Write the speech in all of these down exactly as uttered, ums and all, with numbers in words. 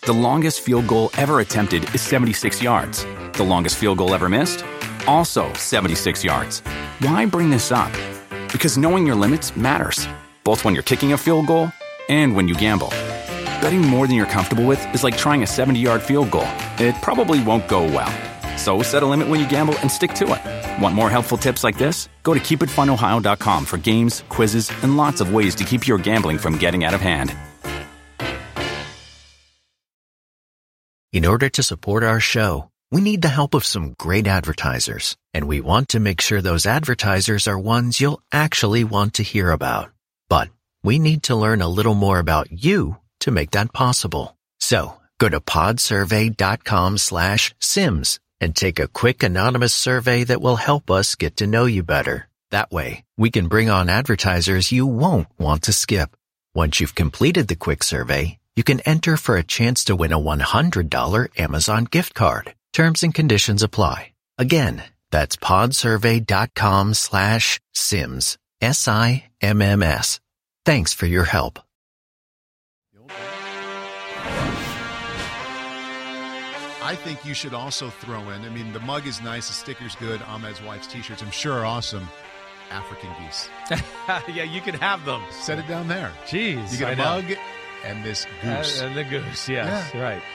The longest field goal ever attempted is seventy-six yards. The longest field goal ever missed? Also seventy-six yards. Why bring this up? Because knowing your limits matters, both when you're kicking a field goal and when you gamble. Betting more than you're comfortable with is like trying a seventy-yard field goal. It probably won't go well. So set a limit when you gamble and stick to it. Want more helpful tips like this? Go to keep it fun ohio dot com for games, quizzes, and lots of ways to keep your gambling from getting out of hand. In order to support our show, we need the help of some great advertisers, and we want to make sure those advertisers are ones you'll actually want to hear about. But we need to learn a little more about you to make that possible. So go to podsurvey.com slash Sims and take a quick anonymous survey that will help us get to know you better. That way, we can bring on advertisers you won't want to skip. Once you've completed the quick survey, you can enter for a chance to win a one hundred dollars Amazon gift card. Terms and conditions apply. Again, that's podsurvey.com slash Sims. S I M M S. Thanks for your help. I think you should also throw in, I mean, the mug is nice, the sticker's good, Ahmed's wife's t-shirts, I'm sure are awesome. African geese. Yeah, you can have them. Set it down there. Jeez. You get a mug and this goose. Uh, and the goose, yes, yeah. Right.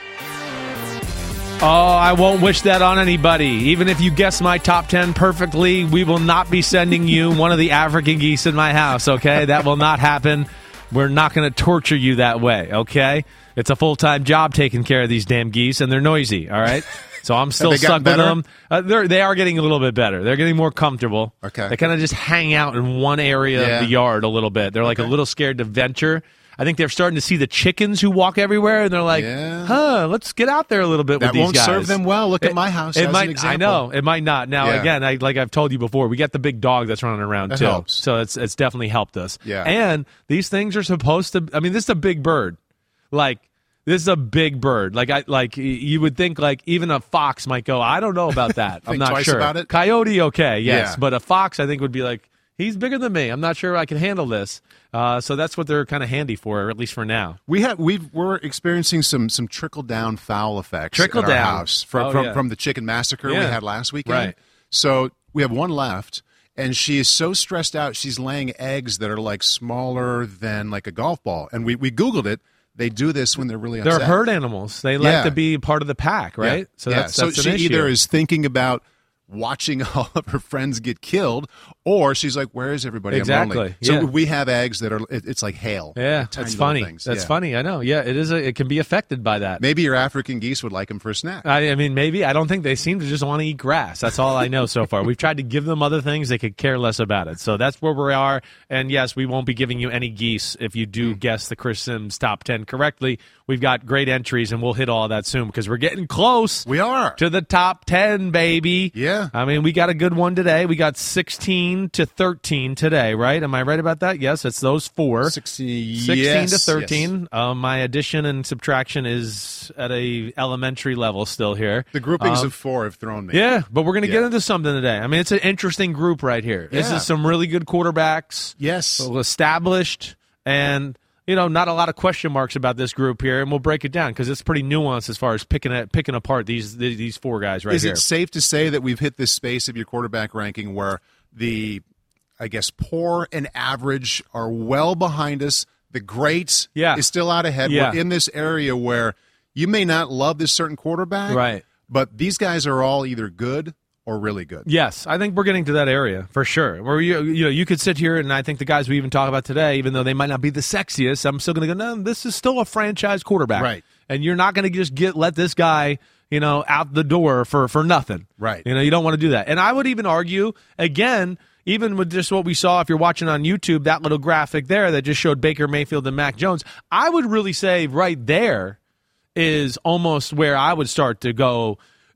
Oh, I won't wish that on anybody. Even if you guess my top ten perfectly, we will not be sending you one of the African geese in my house, okay? That will not happen. We're not going to torture you that way, okay? It's a full-time job taking care of these damn geese, and they're noisy, all right? So I'm still stuck with them. Uh, they're, they are getting a little bit better. They're getting more comfortable. Okay. They kind of just hang out in one area yeah. of the yard a little bit. They're like okay. a little scared to venture. I think they're starting to see the chickens who walk everywhere, and they're like, yeah. huh, let's get out there a little bit that with these guys. That won't serve them well. Look it, at my house it as might, an example. I know. It might not. Now, yeah. again, I, like I've told you before, we got the big dog that's running around, that too. Helps. So it's it's definitely helped us. Yeah. And these things are supposed to, I mean, this is a big bird. Like, this is a big bird. Like I like you would think like even a fox might go, I don't know about that. I'm not twice sure. About it? Coyote, okay, yes. Yeah. But a fox I think would be like, he's bigger than me. I'm not sure I can handle this. Uh, so that's what they're kind of handy for, at least for now. We have we've we're experiencing some some trickle down foul effects trickle at our down. house from oh, from, yeah. from the chicken massacre yeah. we had last weekend. Right. So we have one left, and she is so stressed out. She's laying eggs that are like smaller than like a golf ball. And we we Googled it. They do this when they're really upset. They're herd animals. They like yeah. to be part of the pack, right? Yeah. So yeah. that's, that's so she an issue. either is thinking about watching all of her friends get killed, or she's like, where is everybody? Exactly. I'm lonely. So yeah. we have eggs that are, it, it's like hail. Yeah, that's funny. Things. That's yeah. funny. I know. Yeah, it is. A, it can be affected by that. Maybe your African geese would like them for a snack. I, I mean, maybe. I don't think they seem to just want to eat grass. That's all I know so far. We've tried to give them other things. They could care less about it. So that's where we are. And yes, we won't be giving you any geese if you do mm. guess the Chris Sims top ten correctly. We've got great entries, and we'll hit all of that soon because we're getting close. We are. To the top ten, baby. Yeah. I mean, we got a good one today. We got sixteen to thirteen today, right? Am I right about that? Yes, it's those four. sixteen, sixteen yes, to thirteen. Yes. Um, my addition and subtraction is at a elementary level still here. The groupings um, of four have thrown me. Yeah, but we're going to yeah. get into something today. I mean, it's an interesting group right here. Yeah. This is some really good quarterbacks. Yes. Established, and you know, not a lot of question marks about this group here, and we'll break it down because it's pretty nuanced as far as picking it, picking apart these these four guys right Is here. Is it safe to say that we've hit this space of your quarterback ranking where the, I guess, poor and average are well behind us? The great yeah. is still out ahead. Yeah. We're in this area where you may not love this certain quarterback, right? But these guys are all either good or really good. Yes, I think we're getting to that area for sure. Where you you know you could sit here and I think the guys we even talk about today, even though they might not be the sexiest, I'm still going to go, no, this is still a franchise quarterback, right? And you're not going to just get let this guy, you know, out the door for for nothing, right? You know, you don't want to do that. And I would even argue again, even with just what we saw, if you're watching on YouTube, that little graphic there that just showed Baker Mayfield and Mac Jones, I would really say right there is almost where I would start to go.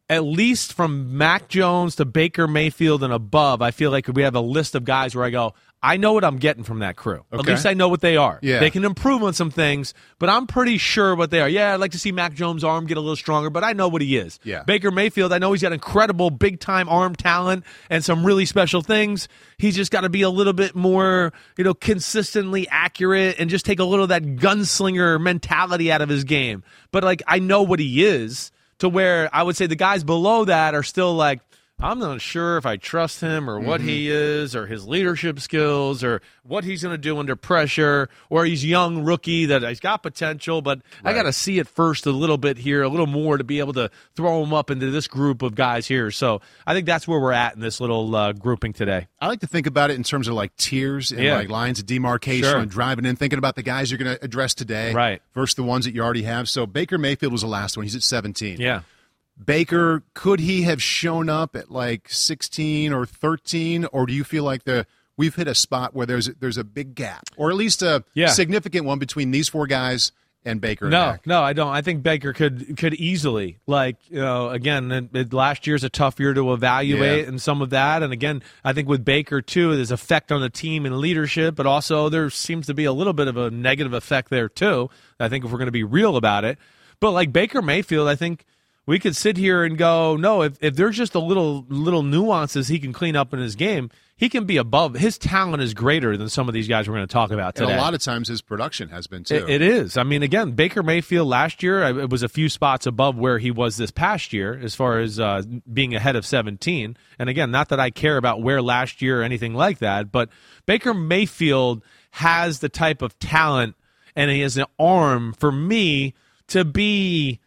at least from Mac Jones to Baker Mayfield and above, I feel like we have a list of guys where I go, I know what I'm getting from that crew. Okay. At least I know what they are. Yeah. They can improve on some things, but I'm pretty sure what they are. Yeah, I'd like to see Mac Jones' arm get a little stronger, but I know what he is. Yeah. Baker Mayfield, I know he's got incredible big-time arm talent and some really special things. He's just got to be a little bit more, you know, consistently accurate and just take a little of that gunslinger mentality out of his game. But, like, I know what he is, to where I would say the guys below that are still like, I'm not sure if I trust him or what mm-hmm. he is or his leadership skills or what he's going to do under pressure, or he's young rookie that he's got potential, but right. I got to see it first a little bit here, a little more to be able to throw him up into this group of guys here. So I think that's where we're at in this little uh, grouping today. I like to think about it in terms of like tiers and yeah. like lines of demarcation sure. and driving in, thinking about the guys you're going to address today right. versus the ones that you already have. So Baker Mayfield was the last one. He's at seventeen. Yeah. Baker, could he have shown up at like sixteen or thirteen, or do you feel like the we've hit a spot where there's there's a big gap, or at least a yeah. significant one between these four guys and Baker? And no, Mac? no, I don't. I think Baker could could easily, like, you know, again, it, it, last year's a tough year to evaluate yeah. and some of that. And again, I think with Baker too, there's effect on the team and leadership, but also there seems to be a little bit of a negative effect there too. I think if we're going to be real about it, but like Baker Mayfield, I think we could sit here and go, no, if, if there's just a little little nuances he can clean up in his game, he can be above. His talent is greater than some of these guys we're going to talk about today. And a lot of times his production has been, too. It, it is. I mean, again, Baker Mayfield last year, it was a few spots above where he was this past year as far as uh, being ahead of seventeen. And again, not that I care about where last year or anything like that, but Baker Mayfield has the type of talent and he has an arm for me to be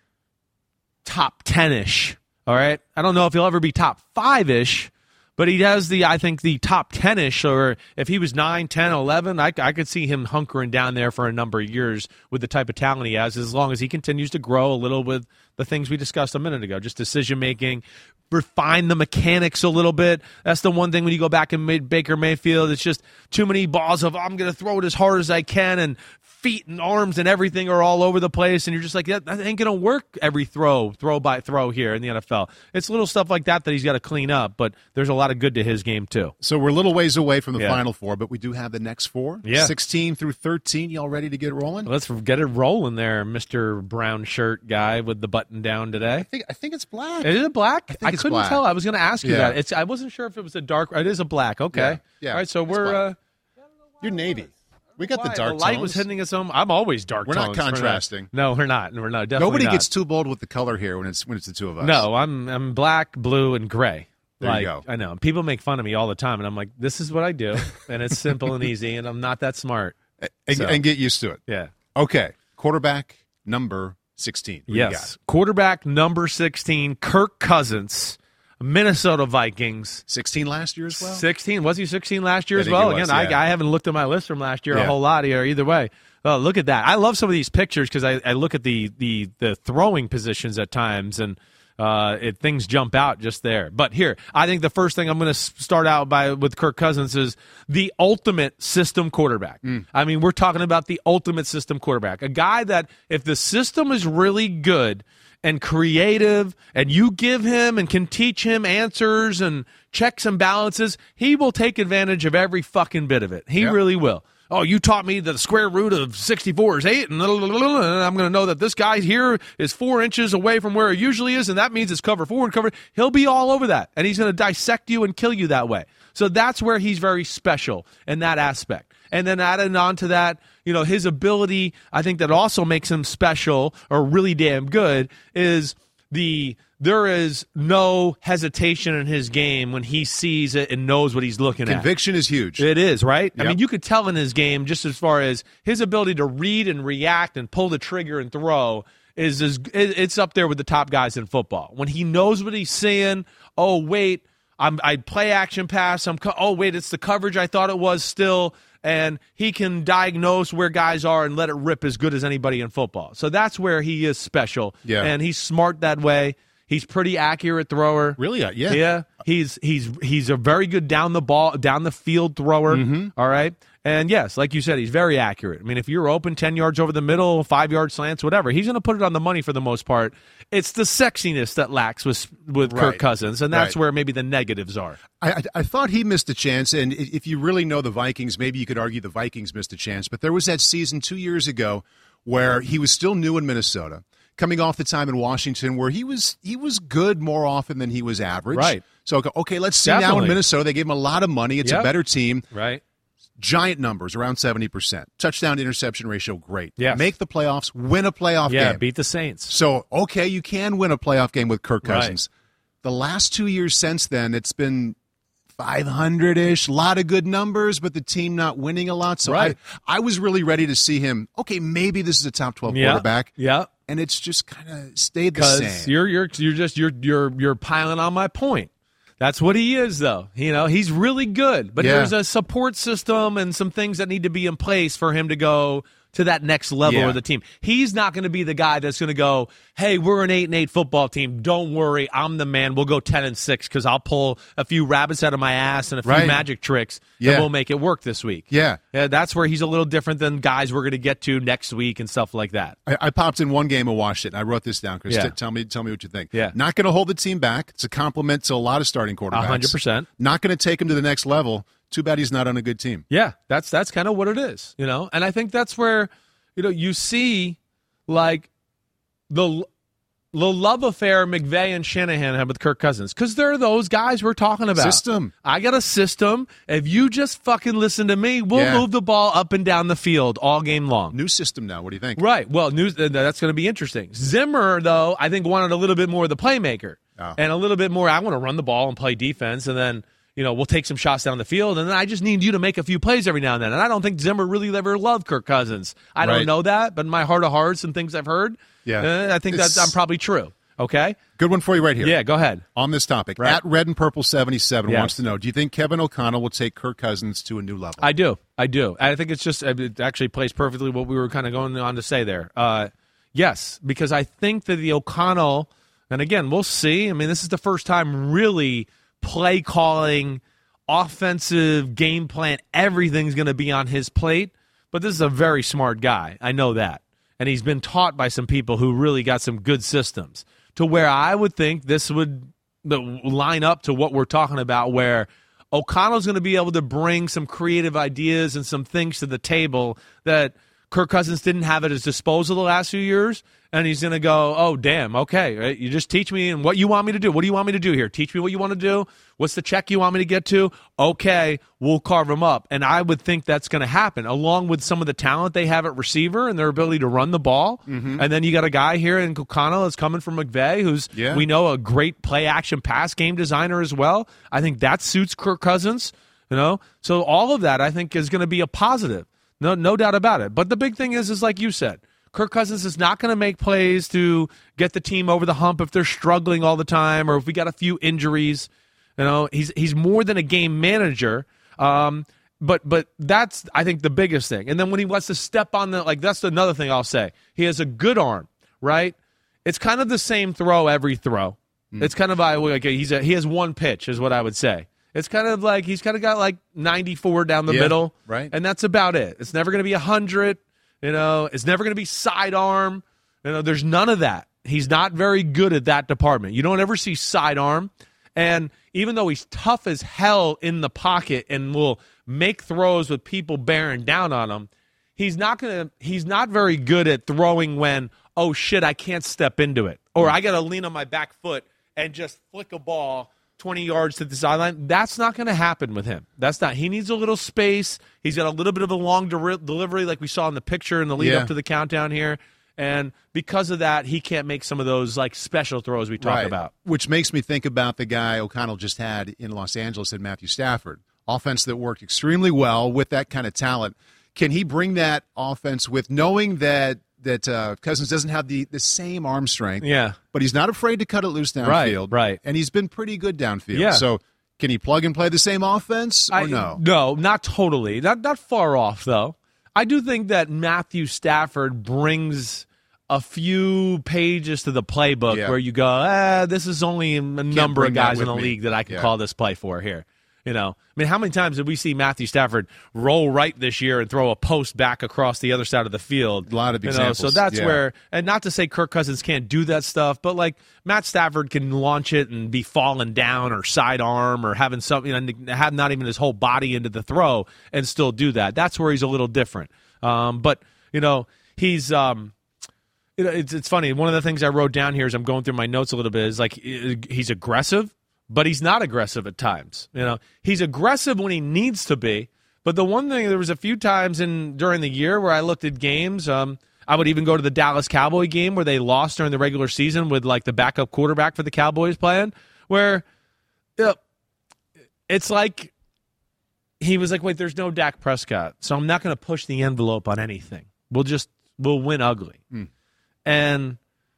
top ten-ish, all right? I don't know if he'll ever be top five-ish, but he has the, I think, the top ten-ish, or if he was nine, ten, eleven, I, I could see him hunkering down there for a number of years with the type of talent he has, as long as he continues to grow a little with the things we discussed a minute ago, just decision-making, refine the mechanics a little bit. That's the one thing when you go back and made Baker Mayfield, it's just too many balls of, I'm going to throw it as hard as I can, and feet and arms and everything are all over the place, and you're just like, that, that ain't going to work every throw, throw by throw here in the N F L. It's little stuff like that that he's got to clean up, but there's a lot of good to his game too. So we're a little ways away from the yeah. Final Four, but we do have the next four. Yeah. sixteen through thirteen. Y'all ready to get rolling? Let's get it rolling there, Mister Brown Shirt guy with the button down today. I think I think it's black. Is it black? I, think I it's couldn't black. tell. I was going to ask you yeah. that. It's I wasn't sure if it was a dark. It is a black. Okay. Yeah. yeah. All right. So it's we're. black. Uh, You're navy. We got Why? the dark The light tones. was hitting us home. I'm always dark We're tones. not contrasting. We're not. No, we're not. We're not. Definitely Nobody not. gets too bold with the color here when it's when it's the two of us. No, I'm I'm black, blue, and gray. There like, you go. I know. People make fun of me all the time, and I'm like, this is what I do, and it's simple and easy, and I'm not that smart. And, So. and get used to it. Yeah. Okay. Quarterback number sixteen. What do you Yes. Quarterback number sixteen, Kirk Cousins, Minnesota Vikings. sixteen last year as well? sixteen. Was he sixteen last year I as think well? he was, Again, yeah. I, I haven't looked at my list from last year Yeah. a whole lot here either way. Oh, look at that. I love some of these pictures because I, I look at the, the, the throwing positions at times, and uh, it, things jump out just there. But here, I think the first thing I'm going to start out by with Kirk Cousins is the ultimate system quarterback. Mm. I mean, we're talking about the ultimate system quarterback, a guy that if the system is really good and creative, and you give him and can teach him answers and checks and balances, he will take advantage of every fucking bit of it. He Yep. really will. Oh, you taught me that the square root of sixty-four is eight, and, blah, blah, blah, blah, and I'm going to know that this guy here is four inches away from where it usually is, and that means it's cover four and cover. He'll be all over that, and he's going to dissect you and kill you that way. So that's where he's very special in that aspect. And then adding on to that, you know, his ability, I think that also makes him special or really damn good is the there is no hesitation in his game when he sees it and knows what he's looking at. Conviction is huge. It is, right? Yep. I mean, you could tell in his game just as far as his ability to read and react and pull the trigger and throw is, is it's up there with the top guys in football. When he knows what he's seeing, oh, wait, I'm, I play action pass. I'm co- oh, wait, it's the coverage I thought it was still. And he can diagnose where guys are and let it rip as good as anybody in football. So that's where he is special. Yeah. And he's smart that way. He's pretty accurate thrower. Really? Uh, yeah. Yeah. He's he's he's a very good down the ball, down the field thrower. Mm-hmm. All right. And yes, like you said, he's very accurate. I mean, if you're open ten yards over the middle, five yard slants, whatever, he's going to put it on the money for the most part. It's the sexiness that lacks with with Right. Kirk Cousins, and that's Right. where maybe the negatives are. I, I, I thought he missed a chance, and i- if you really know the Vikings, maybe you could argue the Vikings missed a chance. But there was that season two years ago where he was still new in Minnesota, coming off the time in Washington where he was he was good more often than he was average. Right. So okay, let's see now Definitely. in Minnesota. They gave him a lot of money. It's Yep. a better team. Right. Giant numbers, around seventy percent. Touchdown to interception ratio, great. Yes. Make the playoffs, win a playoff Yeah. game. Beat the Saints. So, okay, you can win a playoff game with Kirk Right. Cousins. The last two years since then, it's been five hundred-ish, a lot of good numbers, but the team not winning a lot. So Right. I, I was really ready to see him, okay, maybe this is a top twelve Yeah. quarterback. Yeah. And it's just kind of stayed the Because same. you're you're you're just you're you're you're piling on my point. That's what he is, though. You know, he's really good, but Yeah. there's a support system and some things that need to be in place for him to go to that next level Yeah. of the team. He's not going to be the guy that's going to go, hey, we're an eight and eight football team. Don't worry, I'm the man. We'll go ten and six because I'll pull a few rabbits out of my ass and a few Right. magic tricks, Yeah. and we'll make it work this week. Yeah. yeah, that's where he's a little different than guys we're going to get to next week and stuff like that. I, I popped in one game and watched it, and I wrote this down, Chris. Yeah. T- tell me, tell me what you think. Yeah. Not going to hold the team back. It's a compliment to a lot of starting quarterbacks. one hundred percent. Not going to take him to the next level. Too bad he's not on a good team. Yeah, that's that's kind of what it is, you know. And I think that's where, you know, you see like the the love affair McVay and Shanahan have with Kirk Cousins, because they're those guys we're talking about. System. I got a system. If you just fucking listen to me, we'll Yeah. move the ball up and down the field all game long. New system now. What do you think? Right. Well, news uh, that's going to be interesting. Zimmer, though, I think wanted a little bit more of the playmaker Oh. and a little bit more. I want to run the ball and play defense, and then you know we'll take some shots down the field, and then I just need you to make a few plays every now and then. And I don't think Zimmer really ever loved Kirk Cousins. I don't Right. know that, but in my heart of hearts and things I've heard, Yeah. uh, I think It's- that's I'm probably true. Okay. Good one for you right here. Yeah. Go ahead. On this topic, Right. at Red and Purple seventy-seven Yes. wants to know: do you think Kevin O'Connell will take Kirk Cousins to a new level? I do. I do. I think it's just, it actually plays perfectly what we were kind of going on to say there. Uh, yes, because I think that the O'Connell, and again, we'll see. I mean, this is the first time really play calling, offensive game plan, everything's going to be on his plate. But this is a very smart guy. I know that. And he's been taught by some people who really got some good systems, to where I would think this would the, line up to what we're talking about, where O'Connell's going to be able to bring some creative ideas and some things to the table that Kirk Cousins didn't have at his disposal the last few years. And he's going to go, oh, damn, okay, right? You just teach me and what you want me to do. What do you want me to do here? Teach me what you want to do. What's the check you want me to get to? Okay, we'll carve them up. And I would think that's going to happen, along with some of the talent they have at receiver and their ability to run the ball. Mm-hmm. And then you got a guy here in O'Connell that's coming from McVay, who's, Yeah. we know, a great play-action pass game designer as well. I think that suits Kirk Cousins, you know? So all of that, I think, is going to be a positive. No, no doubt about it. But the big thing is, is like you said, Kirk Cousins is not going to make plays to get the team over the hump if they're struggling all the time or if we got a few injuries. You know, he's he's more than a game manager. Um, but but that's, I think, the biggest thing. And then when he wants to step on the, like, that's another thing I'll say. He has a good arm, right? It's kind of the same throw every throw. Mm. It's kind of like he's a, he has one pitch, is what I would say. It's kind of like he's kind of got like ninety-four down the Yeah, middle, right. And that's about it. It's never going to be one hundred. You know, it's never going to be sidearm. You know, there's none of that. He's not very good at that department. You don't ever see sidearm. And even though he's tough as hell in the pocket and will make throws with people bearing down on him, he's not going to he's not very good at throwing when, oh shit, I can't step into it. Or I got to lean on my back foot and just flick a ball twenty yards to the sideline. That's not going to happen with him. That's not. He needs a little space. He's got a little bit of a long de- delivery like we saw in the picture in the lead Yeah. up to the countdown here. And because of that, he can't make some of those like special throws we talk Right. about. Which makes me think about the guy O'Connell just had in Los Angeles and Matthew Stafford. Offense that worked extremely well with that kind of talent. Can he bring that offense with knowing that that uh, Cousins doesn't have the, the same arm strength, Yeah. but he's not afraid to cut it loose downfield. Right, right. And he's been pretty good downfield. Yeah. So can he plug and play the same offense or I, no? No, not totally. Not not far off though. I do think that Matthew Stafford brings a few pages to the playbook yeah. where you go, ah, this is only a number of guys in the me. league that I can yeah. call this play for here. You know, I mean, how many times did we see Matthew Stafford roll right this year and throw a post back across the other side of the field? A lot of you examples. Know, so that's yeah. where, and not to say Kirk Cousins can't do that stuff, but like Matt Stafford can launch it and be falling down or sidearm or having something, you know, have not even his whole body into the throw and still do that. That's where he's a little different. Um, but you know, he's. Um, you know, it's it's funny. One of the things I wrote down here as I'm going through my notes a little bit is like he's aggressive. But he's not aggressive at times. You know, he's aggressive when he needs to be. But the one thing, there was a few times in during the year where I looked at games. Um, I would even go to the Dallas Cowboy game where they lost during the regular season with like the backup quarterback for the Cowboys playing. Where, you know, it's like he was like, "Wait, there's no Dak Prescott, so I'm not going to push the envelope on anything. We'll just we'll win ugly." Mm. And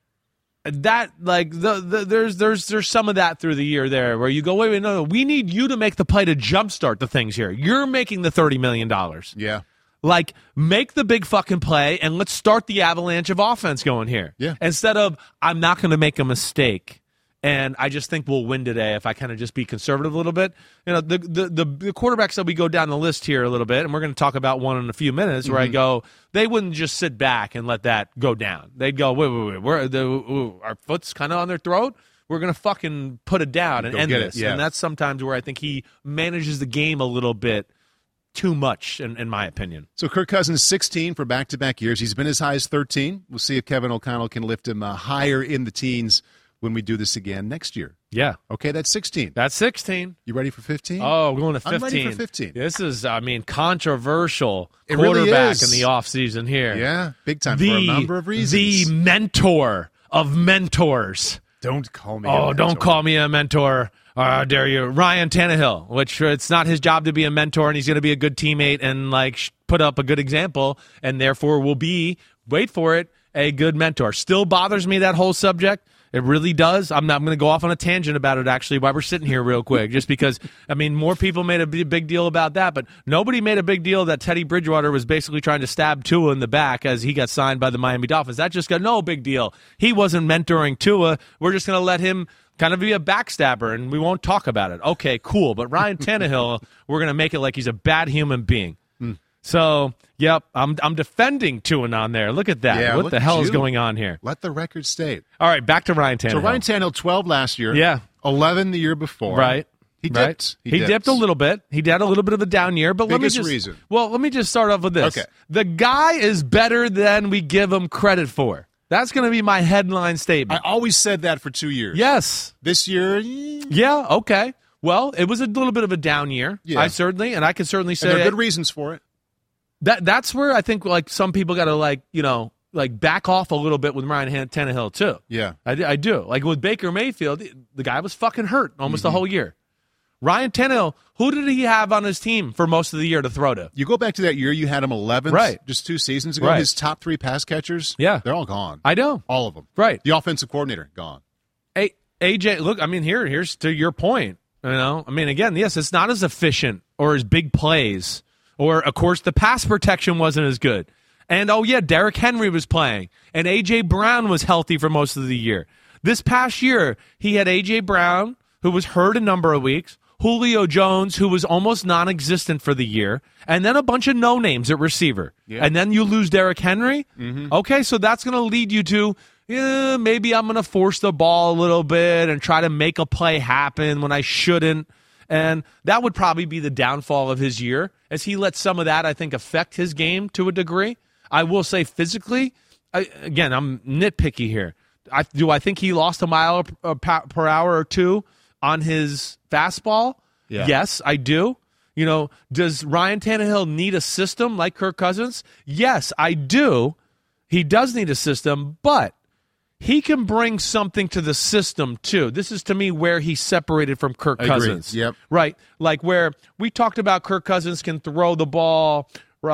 that like the, the there's there's there's some of that through the year there where you go, wait, wait, no, no, we need you to make the play to jumpstart the things here. You're making the thirty million dollars. Yeah. Like, make the big fucking play and let's start the avalanche of offense going here. Yeah. Instead of, I'm not going to make a mistake. And I just think we'll win today if I kind of just be conservative a little bit. You know, the, the the the quarterbacks that we go down the list here a little bit, and we're going to talk about one in a few minutes, where mm-hmm. I go, they wouldn't just sit back and let that go down. They'd go, wait, wait, wait, we're, the, ooh, our foot's kind of on their throat. We're going to fucking put it down and go end get this. It, yeah. And that's sometimes where I think he manages the game a little bit too much, in, in my opinion. So Kirk Cousins, sixteen for back-to-back years. He's been as high as thirteen. We'll see if Kevin O'Connell can lift him uh, higher in the teens when we do this again next year. Yeah. Okay, that's sixteen. That's sixteen. You ready for fifteen? Oh, we're going to fifteen. I'm ready for fifteen. This is, I mean, controversial it quarterback really is. in the offseason here. Yeah, big time the, for a number of reasons. The mentor of mentors. Don't call me oh, a mentor. don't call me a mentor. Uh, dare you. Ryan Tannehill, which it's not his job to be a mentor, and he's going to be a good teammate and, like, put up a good example, and therefore will be, wait for it, a good mentor. Still bothers me, that whole subject. It really does. I'm not I'm going to go off on a tangent about it, actually, while we're sitting here real quick, just because, I mean, more people made a big deal about that, but nobody made a big deal that Teddy Bridgewater was basically trying to stab Tua in the back as he got signed by the Miami Dolphins. That just got no big deal. He wasn't mentoring Tua. We're just going to let him kind of be a backstabber, and we won't talk about it. Okay, cool. But Ryan Tannehill, we're going to make it like he's a bad human being. Mm. So, yep, I'm I'm defending Tua on there. Look at that. Yeah, what the hell you. is going on here? Let the record state. All right, back to Ryan Tannehill. So Ryan Tannehill, twelve last year. Yeah. eleven the year before. Right. He dipped. Right. He, he dipped. dipped a little bit. He had a little bit of a down year. But Biggest let me just, reason. Well, let me just start off with this. Okay. The guy is better than we give him credit for. That's going to be my headline statement. I always said that for two years. Yes. This year, yeah, okay. Well, it was a little bit of a down year. Yeah. I certainly, and I can certainly say and there are good reasons for it. That that's where I think like some people got to like you know like back off a little bit with Ryan Tannehill too. Yeah, I, I do. Like with Baker Mayfield, the guy was fucking hurt almost mm-hmm. the whole year. Ryan Tannehill, who did he have on his team for most of the year to throw to? You go back to that year, you had him eleventh, right? Just two seasons ago. Right. His top three pass catchers, yeah, they're all gone. I know, all of them. Right. The offensive coordinator gone. Hey, A J, look, I mean, here, here's to your point. You know, I mean, again, yes, it's not as efficient or as big plays. Or, of course, the pass protection wasn't as good. And, oh, yeah, Derrick Henry was playing. And A J. Brown was healthy for most of the year. This past year, he had A J. Brown, who was hurt a number of weeks, Julio Jones, who was almost non-existent for the year, and then a bunch of no-names at receiver. Yeah. And then you lose Derrick Henry? Mm-hmm. Okay, so that's going to lead you to, yeah, maybe I'm going to force the ball a little bit and try to make a play happen when I shouldn't. And that would probably be the downfall of his year, as he let some of that, I think, affect his game to a degree. I will say physically, I, again, I'm nitpicky here. I, do I think he lost a mile per hour or two on his fastball? Yeah. Yes, I do. You know, does Ryan Tannehill need a system like Kirk Cousins? Yes, I do. He does need a system, but he can bring something to the system, too. This is, to me, where he's separated from Kirk I Cousins. Agree. Yep. Right? Like where we talked about Kirk Cousins can throw the ball,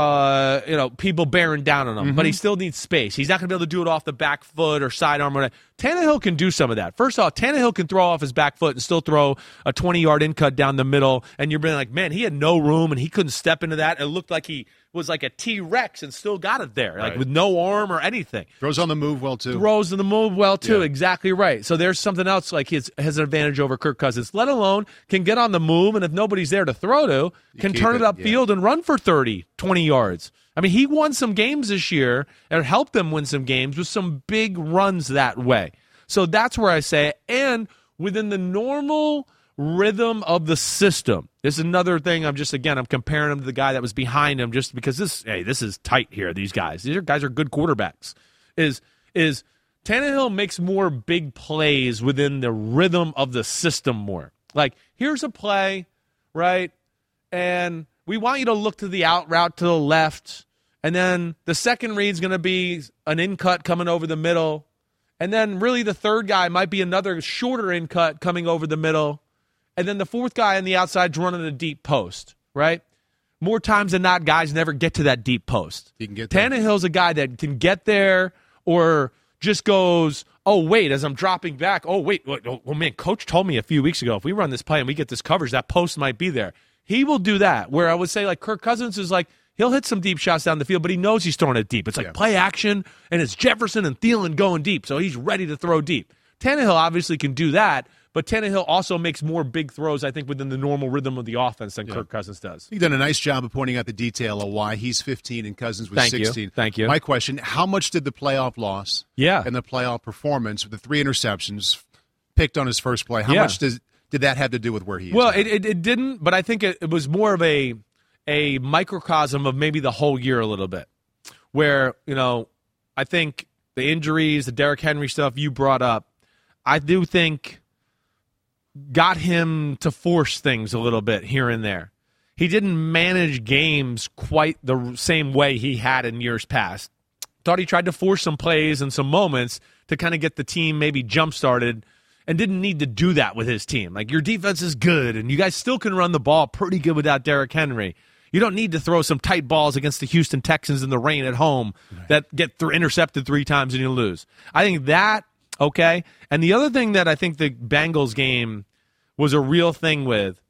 uh, you know, people bearing down on him, mm-hmm. but he still needs space. He's not going to be able to do it off the back foot or sidearm. Or Tannehill can do some of that. First off, Tannehill can throw off his back foot and still throw a twenty-yard in cut down the middle, and you're being like, man, he had no room, and he couldn't step into that. It looked like he was like a T-Rex and still got it there, Right. like with no arm or anything. Throws on the move well, too. Throws in the move well, too. Yeah. Exactly right. So there's something else like he has, has an advantage over Kirk Cousins, let alone can get on the move, and if nobody's there to throw to, can keep turn it it, upfield yeah. and run for thirty, twenty yards. I mean, he won some games this year and helped them win some games with some big runs that way. So that's where I say, and within the normal rhythm of the system, this is another thing. I'm just, again, I'm comparing him to the guy that was behind him just because this, hey, this is tight here, these guys. These are guys are good quarterbacks. Is, is Tannehill makes more big plays within the rhythm of the system more. Like, here's a play, right? And we want you to look to the out route to the left, and then the second read's going to be an in cut coming over the middle, and then really the third guy might be another shorter in cut coming over the middle, and then the fourth guy on the outside's running a deep post, right? More times than not, guys never get to that deep post. He can get there. Tannehill's a guy that can get there or just goes, oh, wait, as I'm dropping back, oh, wait, oh, oh, man, Coach told me a few weeks ago, if we run this play and we get this coverage, that post might be there. He will do that, where I would say, like, Kirk Cousins is like, he'll hit some deep shots down the field, but he knows he's throwing it deep. It's like Yeah. play action, and it's Jefferson and Thielen going deep, so he's ready to throw deep. Tannehill obviously can do that, but Tannehill also makes more big throws, I think, within the normal rhythm of the offense than Yeah. Kirk Cousins does. You've done a nice job of pointing out the detail of why he's fifteen and Cousins was Thank you. sixteen. Thank you. My question, how much did the playoff loss Yeah. and the playoff performance with the three interceptions picked on his first play, how Yeah. much does did that have to do with where he is? Well, now? it, it, it didn't, but I think it, it was more of a a microcosm of maybe the whole year a little bit, where, you know, I think the injuries, the Derrick Henry stuff you brought up, I do think got him to force things a little bit here and there. He didn't manage games quite the same way he had in years past. Thought he tried to force some plays and some moments to kind of get the team maybe jump-started, and didn't need to do that with his team. Like, your defense is good, and you guys still can run the ball pretty good without Derrick Henry. You don't need to throw some tight balls against the Houston Texans in the rain at home right. that get th- intercepted three times and you lose. I think that, okay. And the other thing that I think the Bengals game was a real thing with,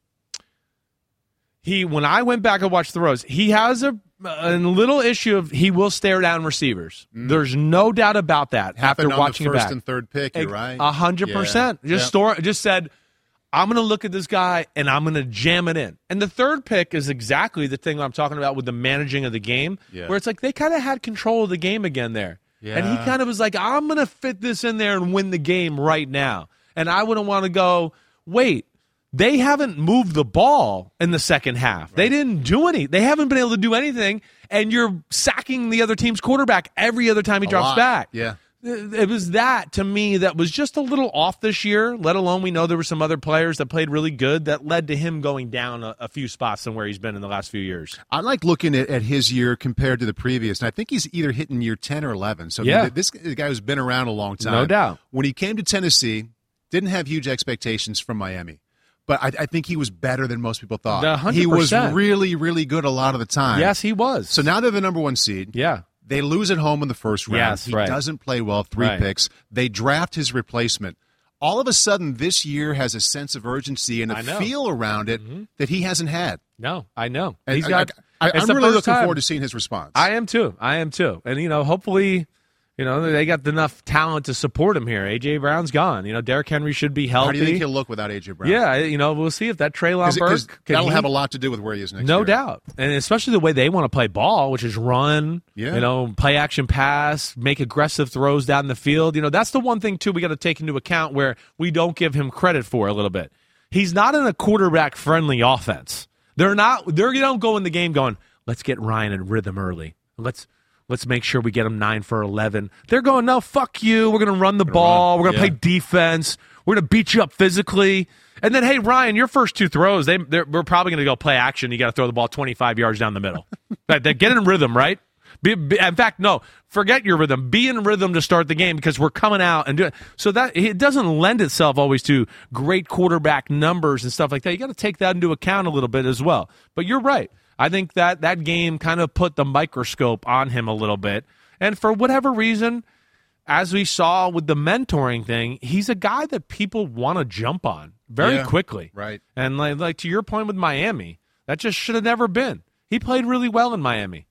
he, when I went back and watched the throws, he has a, a little issue of he will stare down receivers. Mm. There's no doubt about that. Happened after on watching the it first back. and third pick, you're right. A hundred percent. Just yep. store. Just said, I'm going to look at this guy and I'm going to jam it in. And the third pick is exactly the thing I'm talking about with the managing of the game, yeah. where it's like they kind of had control of the game again there. Yeah. And he kind of was like, I'm going to fit this in there and win the game right now. And I wouldn't want to go, wait, they haven't moved the ball in the second half. Right. They didn't do any. They haven't been able to do anything, and you're sacking the other team's quarterback every other time he a drops lot. back. Yeah. It was that, to me, that was just a little off this year, let alone we know there were some other players that played really good that led to him going down a, a few spots than where he's been in the last few years. I like looking at, at his year compared to the previous, and I think he's either hitting year ten or eleven. So yeah. this guy who's been around a long time. No doubt. When he came to Tennessee, didn't have huge expectations from Miami. But I, I think he was better than most people thought. one hundred percent. He was really, really good a lot of the time. Yes, he was. So now they're the number one seed. Yeah. They lose at home in the first round. Yes, he right. doesn't play well, three right. picks. They draft his replacement. All of a sudden, this year has a sense of urgency and a feel around it mm-hmm. that he hasn't had. No, I know. And He's got. I, I, I'm really looking time. forward to seeing his response. I am too. I am too. And, you know, hopefully, you know, they got enough talent to support him here. A J. Brown's gone. You know, Derrick Henry should be healthy. How do you think he'll look without A J. Brown? Yeah, you know, we'll see if that Treylon Burke that'll he, have a lot to do with where he is next no year. No doubt. And especially the way they want to play ball, which is run, yeah. you know, play action pass, make aggressive throws down the field. You know, that's the one thing, too, we got to take into account where we don't give him credit for a little bit. He's not in a quarterback-friendly offense. They're not, they're, they don't go in the game going, let's get Ryan in rhythm early. Let's Let's make sure we get him nine for eleven. They're going, no, fuck you. We're going to run the ball. Run. We're going to yeah. play defense. We're going to beat you up physically. And then, hey, Ryan, your first two throws, they, we're probably going to go play action. You got to throw the ball twenty-five yards down the middle. They get in rhythm, right? Be, be, in fact, no, forget your rhythm. Be in rhythm to start the game because we're coming out and doing. So that it doesn't lend itself always to great quarterback numbers and stuff like that. You got to take that into account a little bit as well. But you're right. I think that that game kind of put the microscope on him a little bit. And for whatever reason, as we saw with the mentoring thing, he's a guy that people want to jump on very yeah, quickly. Right. And like, like to your point with Miami, that just should have never been. He played really well in Miami.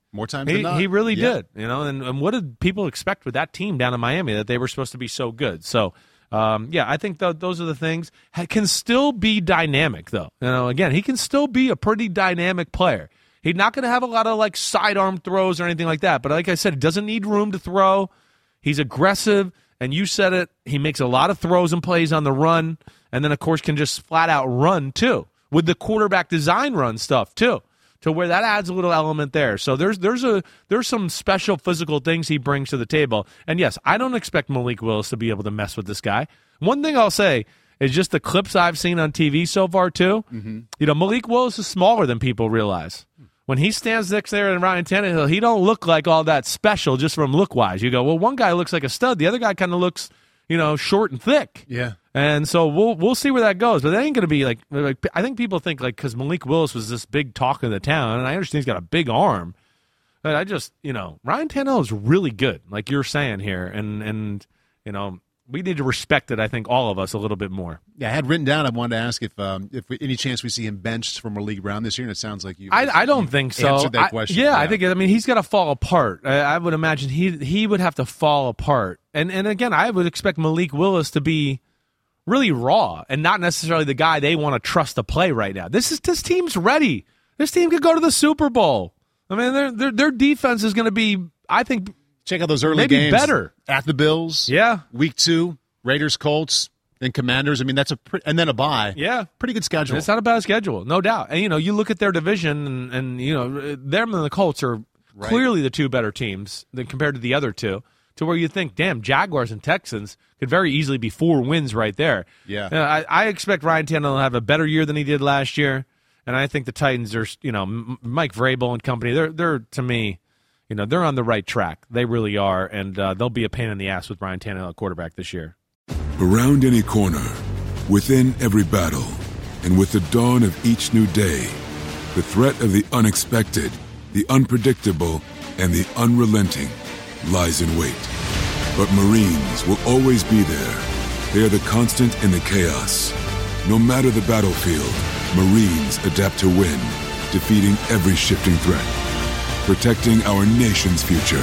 More times he, than not. He really yeah. did. You know, and, and what did people expect with that team down in Miami, that they were supposed to be so good? So, um, yeah, I think th- those are the things. He can still be dynamic, though. You know, again, he can still be a pretty dynamic player. He's not going to have a lot of, like, sidearm throws or anything like that. But like I said, he doesn't need room to throw. He's aggressive, and you said it. He makes a lot of throws and plays on the run, and then, of course, can just flat-out run, too, with the quarterback design run stuff, too, to where that adds a little element there. So there's there's a there's some special physical things he brings to the table. And, yes, I don't expect Malik Willis to be able to mess with this guy. One thing I'll say is just the clips I've seen on T V so far, too. Mm-hmm. You know, Malik Willis is smaller than people realize. When he stands next there to Ryan Tannehill, he don't look like all that special just from look-wise. You go, well, one guy looks like a stud. The other guy kind of looks, you know, short and thick. Yeah. And so we'll we'll see where that goes. But that ain't going to be like, like, I think people think, like, because Malik Willis was this big talk of the town, and I understand he's got a big arm. But I just, you know, Ryan Tannehill is really good, like you're saying here. And, and you know, we need to respect it, I think, all of us a little bit more. Yeah, I had written down, I wanted to ask if um, if we, any chance we see him benched for Malik Brown this year, and it sounds like you I, I don't think so. answered that I, question. Yeah, yeah, I think, I mean, he's got to fall apart. I, I would imagine he he would have to fall apart. And, and again, I would expect Malik Willis to be really raw and not necessarily the guy they want to trust to play right now. This is this team's ready. This team could go to the Super Bowl. I mean, their their, their defense is going to be, I think, check out those early maybe games. better. At the Bills. Yeah. Week two, Raiders, Colts, and Commanders. I mean, that's a pre- and then a bye. Yeah. Pretty good schedule. It's not a bad schedule, no doubt. And, you know, you look at their division, and, and you know, them and the Colts are right. clearly the two better teams than compared to the other two, to where you think, damn, Jaguars and Texans could very easily be four wins right there. Yeah. You know, I, I expect Ryan Tannehill to have a better year than he did last year, and I think the Titans are, you know, M- Mike Vrabel and company, they're, they're to me, you know, they're on the right track. They really are, and uh, they'll be a pain in the ass with Ryan Tannehill at quarterback this year. Around any corner, within every battle, and with the dawn of each new day, the threat of the unexpected, the unpredictable, and the unrelenting lies in wait. But Marines will always be there. They are the constant in the chaos. No matter the battlefield, Marines adapt to win, defeating every shifting threat, protecting our nation's future.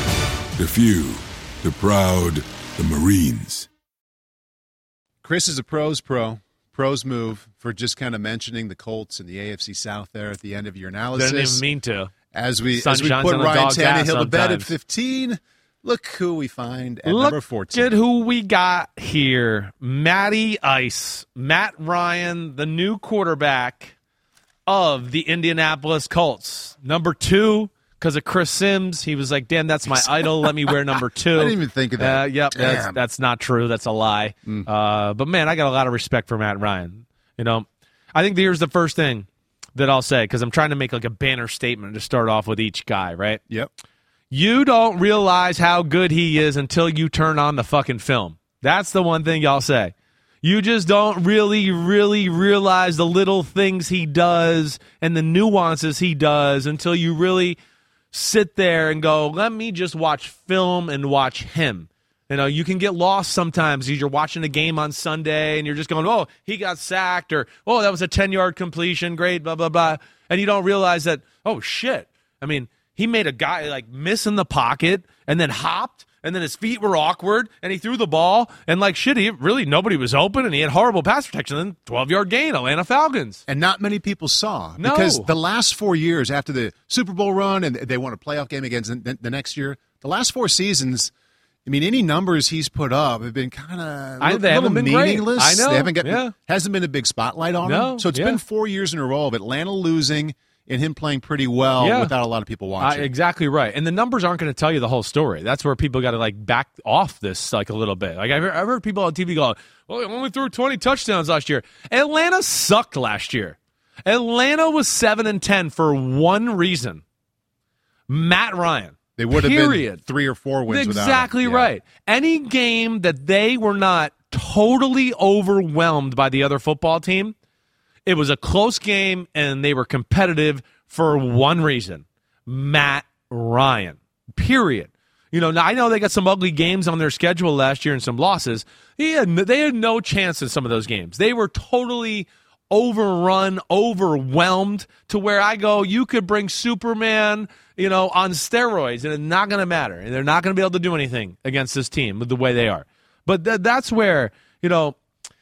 The few, the proud, the Marines. Chris is a pros pro. Pros move for just kind of mentioning the Colts and the A F C South there at the end of your analysis. Didn't even mean to. As we, Sun as we shines put on a Ryan dog's ass Tannehill to bed at sometimes. fifteen, look who we find at Look number fourteen. at who we got here. Matty Ice. Matt Ryan, the new quarterback of the Indianapolis Colts. Number two, because of Chris Sims. He was like, damn, that's my idol. Let me wear number two. I didn't even think of that. Uh, yep, that's, that's not true. That's a lie. Mm. Uh, but, man, I got a lot of respect for Matt Ryan. You know, I think here's the first thing that I'll say, because I'm trying to make like a banner statement to start off with each guy, right? Yep. You don't realize how good he is until you turn on the fucking film. That's the one thing y'all say. You just don't really, really realize the little things he does and the nuances he does until you really sit there and go, let me just watch film and watch him. You know, you can get lost sometimes as you're watching a game on Sunday and you're just going, oh, he got sacked, or, oh, that was a ten-yard completion, great, blah, blah, blah. And you don't realize that, oh, shit. I mean, he made a guy, like, miss in the pocket and then hopped, and then his feet were awkward, and he threw the ball, and, like, shit, he really, nobody was open, and he had horrible pass protection, and then twelve-yard gain, Atlanta Falcons. And not many people saw. No. Because the last four years after the Super Bowl run, and they won a playoff game against the, the next year, the last four seasons, I mean, any numbers he's put up have been kind of they haven't been meaningless. Great. I know. They haven't got, yeah. hasn't been a big spotlight on no. him. So it's yeah. been four years in a row of Atlanta losing and him playing pretty well yeah. without a lot of people watching. Uh, exactly right. And the numbers aren't going to tell you the whole story. That's where people got to, like, back off this, like, a little bit. Like, I've heard, I've heard people on T V go, well, he only threw twenty touchdowns last year. Atlanta sucked last year. Atlanta was seven and ten for one reason. Matt Ryan. They would have Period. been three or four wins without him. Exactly Yeah. right. Any game that they were not totally overwhelmed by the other football team, it was a close game, and they were competitive for one reason. Matt Ryan. Period. You know, now I know they got some ugly games on their schedule last year and some losses. He had, they had no chance in some of those games. They were totally overrun, overwhelmed to where I go, you could bring Superman, you know, on steroids, and it's not going to matter. And they're not going to be able to do anything against this team with the way they are. But th- that's where, you know,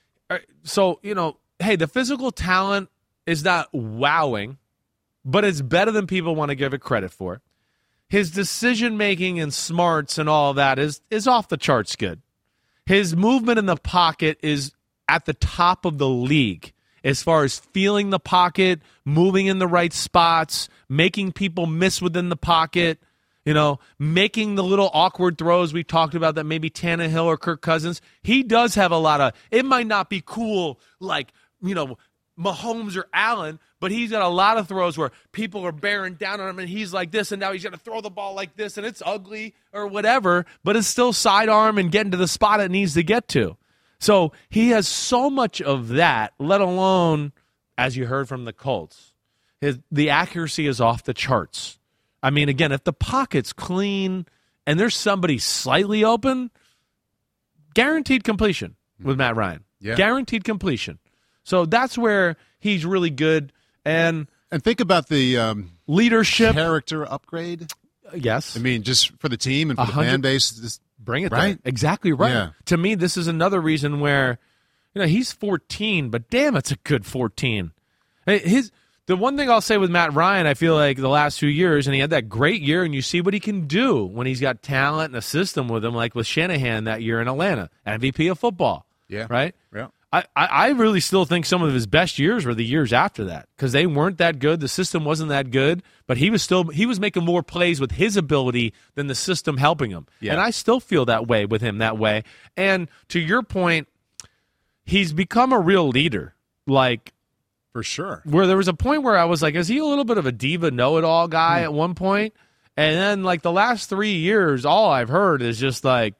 so, you know, hey, the physical talent is not wowing, but it's better than people want to give it credit for. His decision-making and smarts and all of that is is off the charts good. His movement in the pocket is at the top of the league as far as feeling the pocket, moving in the right spots, making people miss within the pocket, you know, making the little awkward throws we talked about that maybe Tannehill or Kirk Cousins. He does have a lot of, it might not be cool like, you know, Mahomes or Allen, but he's got a lot of throws where people are bearing down on him and he's like this, and now he's going to throw the ball like this, and it's ugly or whatever, but it's still sidearm and getting to the spot it needs to get to. So he has so much of that, let alone, as you heard from the Colts, his, the accuracy is off the charts. I mean, again, if the pocket's clean and there's somebody slightly open, guaranteed completion with Matt Ryan. Yeah. Guaranteed completion. So that's where he's really good. And and think about the um, leadership. Character upgrade. Yes. I mean, just for the team and for the fan base. Just, bring it right? there. Exactly right. Yeah. To me, this is another reason where, you know, he's fourteen, but damn, it's a good fourteen. His The one thing I'll say with Matt Ryan, I feel like the last few years, and he had that great year, and you see what he can do when he's got talent and a system with him, like with Shanahan that year in Atlanta, M V P of football. Yeah. Right? Yeah. I, I really still think some of his best years were the years after that because they weren't that good. The system wasn't that good, but he was still he was making more plays with his ability than the system helping him. Yeah. And I still feel that way with him that way. And to your point, he's become a real leader. Like, for sure. Where there was a point where I was like, is he a little bit of a diva know-it-all guy mm. at one point? And then like the last three years, all I've heard is just like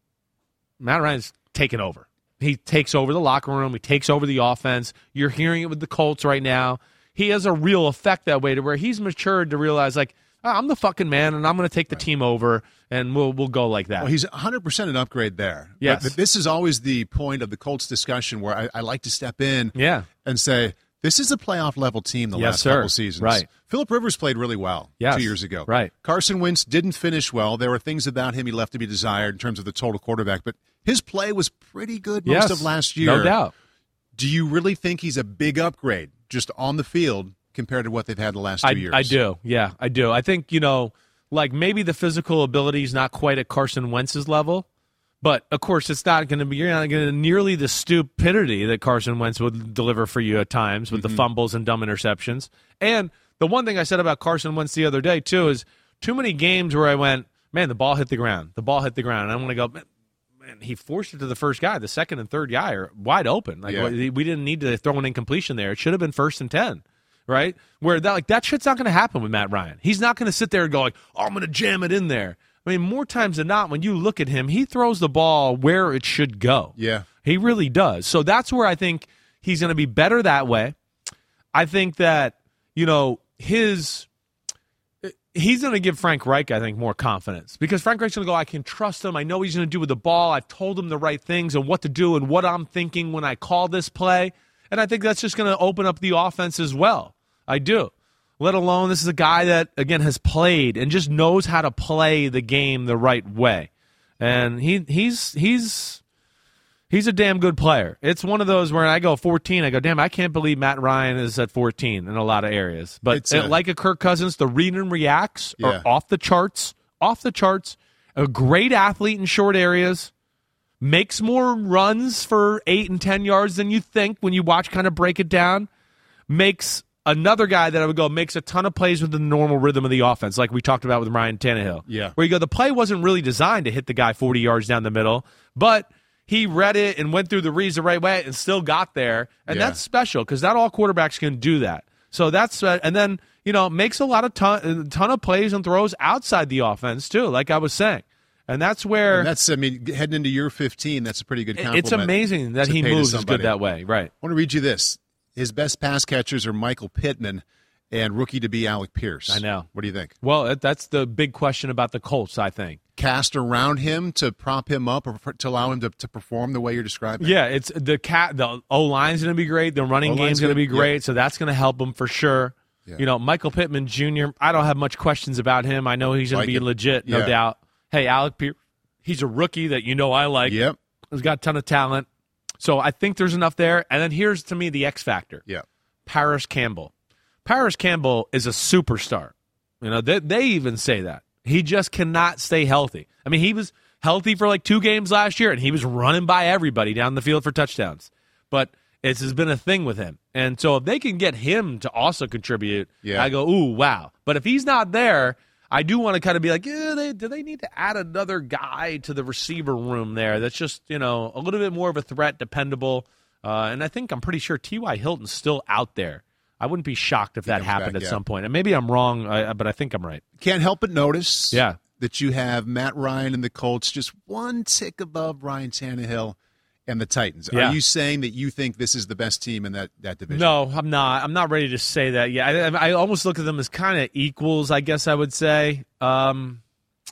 Matt Ryan's taken over. He takes over the locker room. He takes over the offense. You're hearing it with the Colts right now. He has a real effect that way to where he's matured to realize, like, oh, I'm the fucking man, and I'm going to take the right. team over, and we'll we'll go like that. Well, he's one hundred percent an upgrade there. Yes. But this is always the point of the Colts discussion where I, I like to step in yeah. and say, this is a playoff-level team the yes, last sir. couple seasons. Right. Phillip Rivers played really well yes. two years ago. Right. Carson Wentz didn't finish well. There were things about him he left to be desired in terms of the total quarterback, but his play was pretty good most yes, of last year. No doubt. Do you really think he's a big upgrade just on the field compared to what they've had the last two I, years? I do. Yeah, I do. I think, you know, like maybe the physical ability is not quite at Carson Wentz's level, but of course it's not going to be, you're not going to nearly the stupidity that Carson Wentz would deliver for you at times with mm-hmm. the fumbles and dumb interceptions. And the one thing I said about Carson Wentz the other day, too, is too many games where I went, man, the ball hit the ground. The ball hit the ground. And I want to go, man, man, he forced it to the first guy. The second and third guy are wide open. Like yeah. we didn't need to throw an incompletion there. It should have been first and ten, right? Where that like that shit's not going to happen with Matt Ryan. He's not going to sit there and go like, oh, I'm going to jam it in there. I mean, more times than not, when you look at him, he throws the ball where it should go. Yeah, he really does. So that's where I think he's going to be better that way. I think that you know his. He's going to give Frank Reich, I think, more confidence because Frank Reich's going to go, I can trust him. I know what he's going to do with the ball. I've told him the right things and what to do and what I'm thinking when I call this play. And I think that's just going to open up the offense as well. I do. Let alone this is a guy that, again, has played and just knows how to play the game the right way. And he he's he's he's a damn good player. It's one of those where I go fourteen, I go, damn, I can't believe Matt Ryan is at fourteen in a lot of areas. But a, like a Kirk Cousins, the read and reacts yeah. are off the charts, off the charts. A great athlete in short areas, makes more runs for eight and ten yards than you think when you watch kind of break it down, makes another guy that I would go makes a ton of plays within the normal rhythm of the offense, like we talked about with Ryan Tannehill. Yeah. Where you go, the play wasn't really designed to hit the guy forty yards down the middle, but he read it and went through the reads the right way and still got there. And yeah. that's special because not all quarterbacks can do that. So that's, uh, and then, you know, makes a lot of ton, ton of plays and throws outside the offense too, like I was saying. And that's where. And that's, I mean, heading into year fifteen, that's a pretty good compliment. It's amazing that he moves as good that way. Right. I want to read you this. His best pass catchers are Michael Pittman and rookie to be Alec Pierce. I know. What do you think? Well, that's the big question about the Colts, I think. cast around him to prop him up or to allow him to, to perform the way you're describing? Yeah, it's the cat. The O line's going to be great. The running O-line's game's going to be good, great. yeah. So that's going to help him for sure. Yeah. You know, Michael Pittman Junior I don't have much questions about him. I know he's going Like to be it. legit, no Yeah. doubt. Hey, Alec Pierce, he's a rookie that you know I like. Yep. He's got a ton of talent. So I think there's enough there. And then here's, to me, the X factor. Yeah. Paris Campbell. Paris Campbell is a superstar. You know, they, they even say that. He just cannot stay healthy. I mean, he was healthy for like two games last year, and he was running by everybody down the field for touchdowns. But it's has been a thing with him. And so if they can get him to also contribute, Yeah. I go, ooh, wow. But if he's not there, I do want to kind of be like, yeah, they, do they need to add another guy to the receiver room there that's just, you know, a little bit more of a threat, dependable. Uh, and I think I'm pretty sure T Y. Hilton's still out there. I wouldn't be shocked if He that comes happened back, at yeah. some point. And maybe I'm wrong, uh, but I think I'm right. Can't help but notice Yeah. that you have Matt Ryan and the Colts just one tick above Ryan Tannehill and the Titans. Yeah. Are you saying that you think this is the best team in that, that division? No, I'm not. I'm not ready to say that yet. I, I almost look at them as kind of equals, I guess I would say. Um,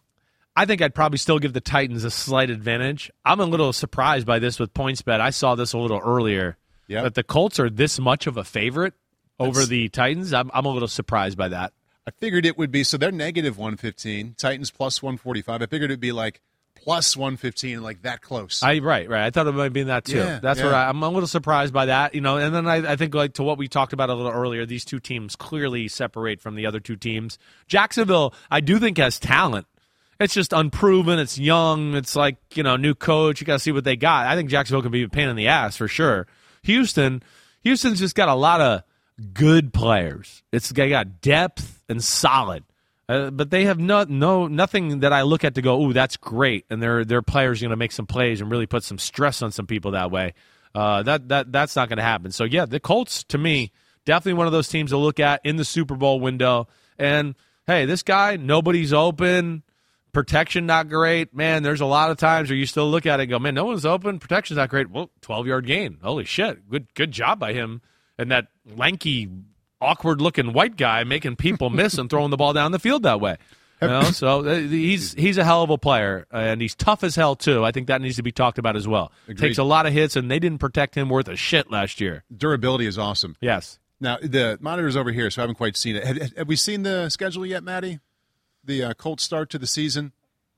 I think I'd probably still give the Titans a slight advantage. I'm a little surprised by this with PointsBet. I saw this a little earlier. Yep. That the Colts are this much of a favorite over That's- the Titans. I'm, I'm a little surprised by that. I figured it would be, so they're negative one fifteen, Titans plus one forty-five. I figured it would be like plus one fifteen, like that close. I right, right. I thought it might be that too. Yeah, That's yeah. where I, I'm a little surprised by that, you know. And then I, I think like to what we talked about a little earlier, these two teams clearly separate from the other two teams. Jacksonville, I do think has talent. It's just unproven. It's young. It's like, you know, new coach. You got to see what they got. I think Jacksonville can be a pain in the ass for sure. Houston, Houston's just got a lot of good players. It's they got depth and solid. Uh, but they have no, no nothing that I look at to go, ooh, that's great, and their their players are going to make some plays and really put some stress on some people that way. Uh, that that that's not going to happen. So yeah, the Colts to me definitely one of those teams to look at in the Super Bowl window. And hey, this guy, nobody's open, protection not great. Man, there's a lot of times where you still look at it and go, man, no one's open, protection's not great. Well, twelve yard gain, holy shit, good good job by him and that lanky, awkward-looking white guy making people miss and throwing the ball down the field that way. You know, so uh, he's he's a hell of a player, and he's tough as hell, too. I think that needs to be talked about as well. Agreed. Takes a lot of hits, and they didn't protect him worth a shit last year. Durability is awesome. Yes. Now, the monitor's over here, so I haven't quite seen it. Have, have we seen the schedule yet, Maddie? The uh, Colts start to the season?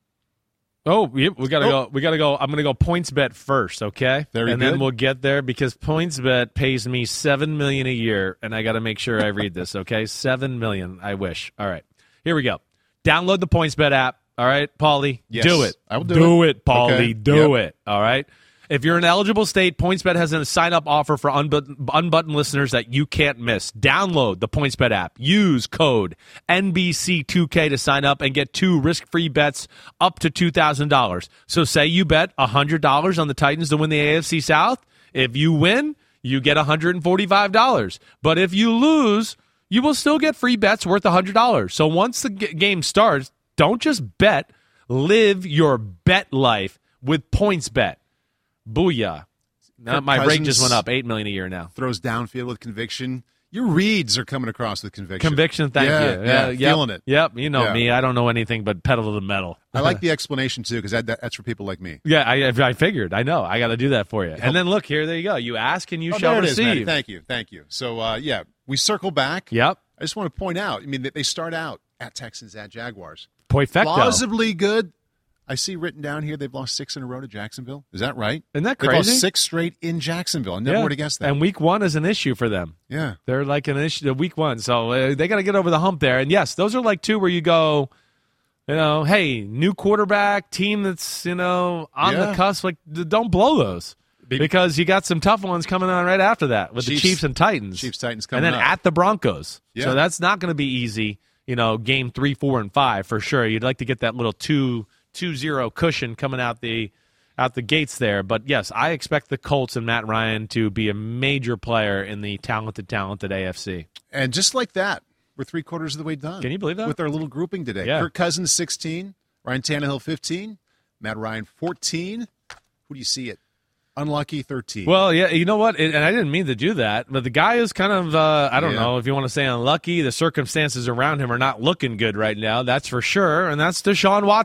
Oh, yep, we gotta Oh. go. We gotta go. I'm gonna go PointsBet first, okay? Very and then good. we'll get there because PointsBet pays me seven million a year, and I gotta make sure I read this, okay? Seven million. I wish. All right, here we go. Download the PointsBet app. All right, Paulie, Yes, do it. I will do it. it. Paulie. Okay. Do Yep. it. All right. If you're an eligible state, PointsBet has a sign-up offer for unbuttoned, unbuttoned listeners that you can't miss. Download the PointsBet app. Use code N B C two K to sign up and get two risk-free bets up to two thousand dollars. So say you bet one hundred dollars on the Titans to win the A F C South. If you win, you get one hundred forty-five dollars. But if you lose, you will still get free bets worth one hundred dollars. So once the g- game starts, don't just bet. Live your bet life with PointsBet. Booyah. Now Kirk my rate Cousins just went up eight million dollars a year now. Throws downfield with conviction. Your reads are coming across with conviction. Conviction, thank Yeah, you. yeah, yep, feeling it. Yep, you know Yeah. me. I don't know anything but pedal to the metal. I like the explanation, too, because that, that, that's for people like me. Yeah, I, I figured. I know. I got to do that for you. And then look, here, there you go. You ask and you Oh, shall there it is, receive. Maddie. Thank you. Thank you. So, uh, yeah, we circle back. Yep. I just want to point out, I mean, they- they start out at Texans, at Jaguars. Perfecto. Plausibly good. I see written down here they've lost six in a row to Jacksonville. Is that right? Isn't that They've crazy? lost six straight in Jacksonville. I never Yeah. would have guessed that. And week one is an issue for them. yeah. They're like an issue, week one. So uh, they got to get over the hump there. And yes, those are like two where you go, you know, hey, new quarterback, team that's, you know, on Yeah. the cusp. Like, d- don't blow those. Because you got some tough ones coming on right after that with Chiefs- the Chiefs and Titans. Chiefs, Titans And coming then up. at the Broncos. Yeah. So that's not going to be easy, you know, game three, four, and five for sure. You'd like to get that little two two zero cushion coming out the out the gates there. But yes, I expect the Colts and Matt Ryan to be a major player in the talented, talented A F C. And just like that, we're three quarters of the way done. Can you believe that? With our little grouping today. Yeah. Kirk Cousins, sixteen. Ryan Tannehill, fifteen. Matt Ryan, fourteen. Who do you see at unlucky, thirteen? Well, yeah, you know what? It, and I didn't mean to do that, but the guy is kind of, uh, I don't Yeah. know if you want to say unlucky. The circumstances around him are not looking good right now, that's for sure, and that's Deshaun Watson.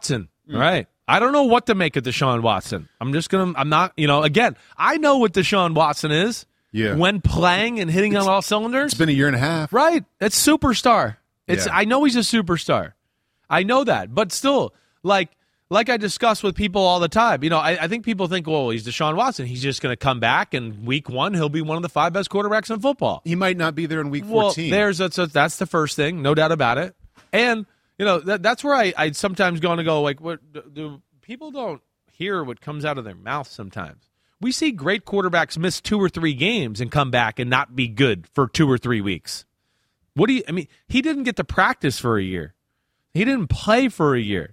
Right. I don't know what to make of Deshaun Watson. I'm just going to, I'm not, you know, again, I know what Deshaun Watson is. Yeah. When playing and hitting on all cylinders. It's been a year and a half. Right. It's superstar. It's, Yeah. I know he's a superstar. I know that. But still, like, like I discuss with people all the time, you know, I, I think people think, well, he's Deshaun Watson. He's just going to come back, and week one, he'll be one of the five best quarterbacks in football. He might not be there in week Well, fourteen. there's that's, that's the first thing, no doubt about it. And, you know, that, that's where I, I sometimes go and go, like, what do, do people don't hear what comes out of their mouth sometimes. We see great quarterbacks miss two or three games and come back and not be good for two or three weeks. What do you, I mean, he didn't get to practice for a year. He didn't play for a year.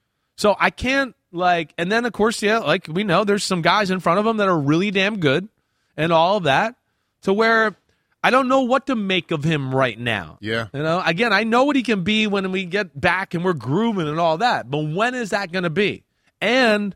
So I can't, like, and then, of course, yeah, like we know, there's some guys in front of him that are really damn good and all of that, to where I don't know what to make of him right now. Yeah. You know, again, I know what he can be when we get back and we're grooming and all that, but when is that going to be? And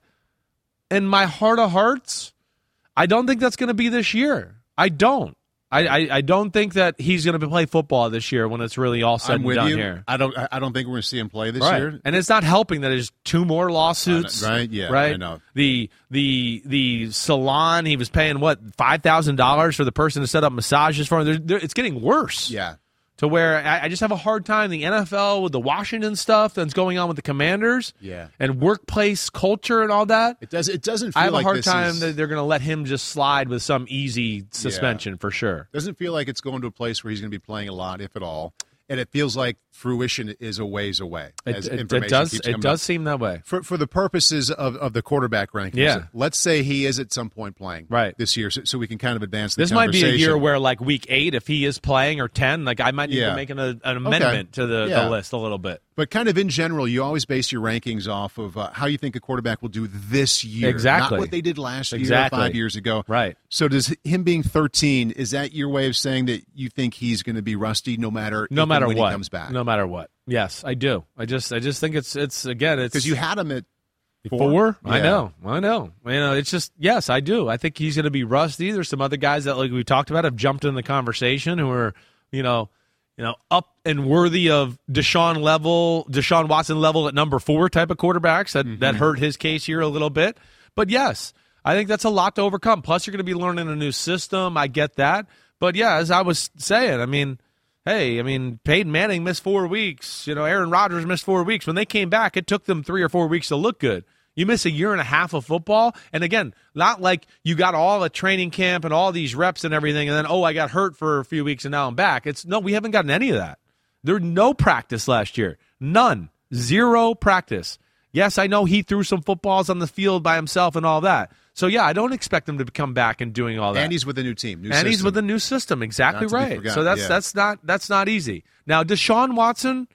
in my heart of hearts, I don't think that's going to be this year. I don't. I, I, I don't think that he's going to play football this year when it's really all said I'm and with done you. here. I don't. I don't think we're going to see him play this Right. year. And it's not helping that there's two more lawsuits. I know, right? Yeah, Right. I know. The the the salon, he was paying what, five thousand dollars for the person to set up massages for him. They're, they're, it's getting worse. Yeah. To where I, I just have a hard time. The N F L with the Washington stuff that's going on with the Commanders. Yeah. And workplace culture and all that. It does. It doesn't feel I have like a hard this time is, that they're going to let him just slide with some easy suspension for sure. Doesn't feel like it's going to a place where he's going to be playing a lot, if at all. And it feels like fruition is a ways away. As It, it, information it does. keeps It coming does up. seem that way. For for the purposes of, of the quarterback rankings. Yeah. Let's say he is at some point playing Right. this year, so, so we can kind of advance the This might be a conversation. year where, like, week eight, if he is playing, or ten, like, I might need Yeah. to make an, an amendment to the, Yeah. the list a little bit. But kind of in general, you always base your rankings off of uh, how you think a quarterback will do this year. Exactly. Not what they did last Exactly. year or five years ago. Right. So does him being thirteen, is that your way of saying that you think he's going to be rusty no matter, No if matter and when what. he comes back? No matter what. Yes, I do. I just I just think it's, it's again, it's. Because you had him at four. Four? I Yeah. know. I know. You know, it's just, yes, I do. I think he's going to be rusty. There's some other guys that, like we talked about, have jumped in the conversation who are, you know, you know, up and worthy of Deshaun level, Deshaun Watson level at number four type of quarterbacks that, Mm-hmm. that hurt his case here a little bit. But yes, I think that's a lot to overcome. Plus, you're going to be learning a new system. I get that. But yeah, as I was saying, I mean, hey, I mean, Peyton Manning missed four weeks. You know, Aaron Rodgers missed four weeks. When they came back, it took them three or four weeks to look good. You miss a year and a half of football, and again, not like you got all the training camp and all these reps and everything, and then, oh, I got hurt for a few weeks and now I'm back. It's no, we haven't gotten any of that. There no practice last year. None. Zero practice. Yes, I know he threw some footballs on the field by himself and all that. So, yeah, I don't expect him to come back and doing all that. And he's with a new team. New and system. he's with a new system. Exactly Not to be right. forgotten, So that's yeah. that's not that's not easy. Now, Deshaun Watson,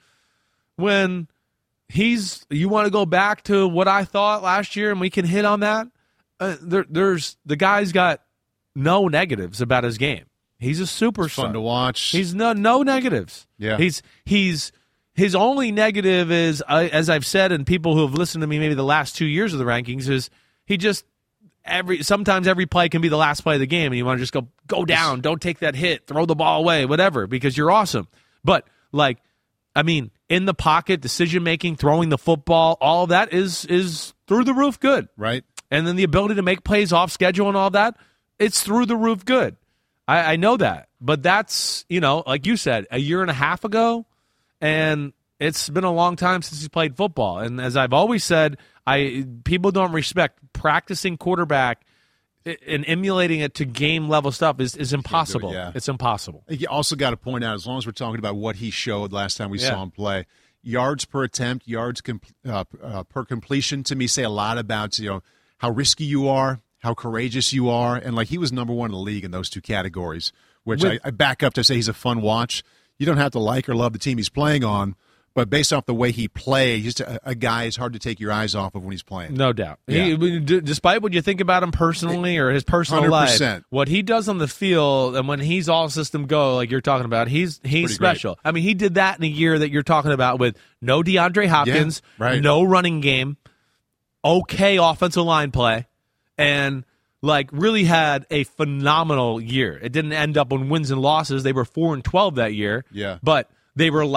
when he's you want to go back to what I thought last year, and we can hit on that. Uh, there, there's the guy's got no negatives about his game. He's a superstar. It's fun to watch. He's no no negatives. Yeah. He's he's his only negative is, uh, as I've said, and people who have listened to me maybe the last two years of the rankings, is he just every sometimes every play can be the last play of the game, and you want to just go go down, don't take that hit, throw the ball away, whatever, because you're awesome. But like, I mean, in the pocket, decision making, throwing the football, all of that is is through the roof good. Right. And then the ability to make plays off schedule and all that, it's through the roof good. I, I know that. But that's, you know, like you said, a year and a half ago, and it's been a long time since he's played football. And as I've always said, I people don't respect practicing quarterback and emulating it to game level stuff is, is impossible. it, yeah. It's impossible. You also got to point out, as long as we're talking about what he showed last time we Yeah. saw him play, yards per attempt, yards com- uh, uh, per completion, to me, say a lot about, you know, how risky you are, how courageous you are, and like he was number one in the league in those two categories, which With- I, I back up to say he's a fun watch. You don't have to like or love the team he's playing on, but based off the way he plays, he's just a, a guy it's hard to take your eyes off of when he's playing. No doubt. Yeah. He, d- despite what you think about him personally or his personal one hundred life, percent. what he does on the field and when he's all system go, like you're talking about, he's he's Pretty special. I mean, he did that in a year that you're talking about with no DeAndre Hopkins, Yeah, right. no running game, okay offensive line play, and like really had a phenomenal year. It didn't end up on wins and losses. They were four and twelve that year. Yeah. But they were like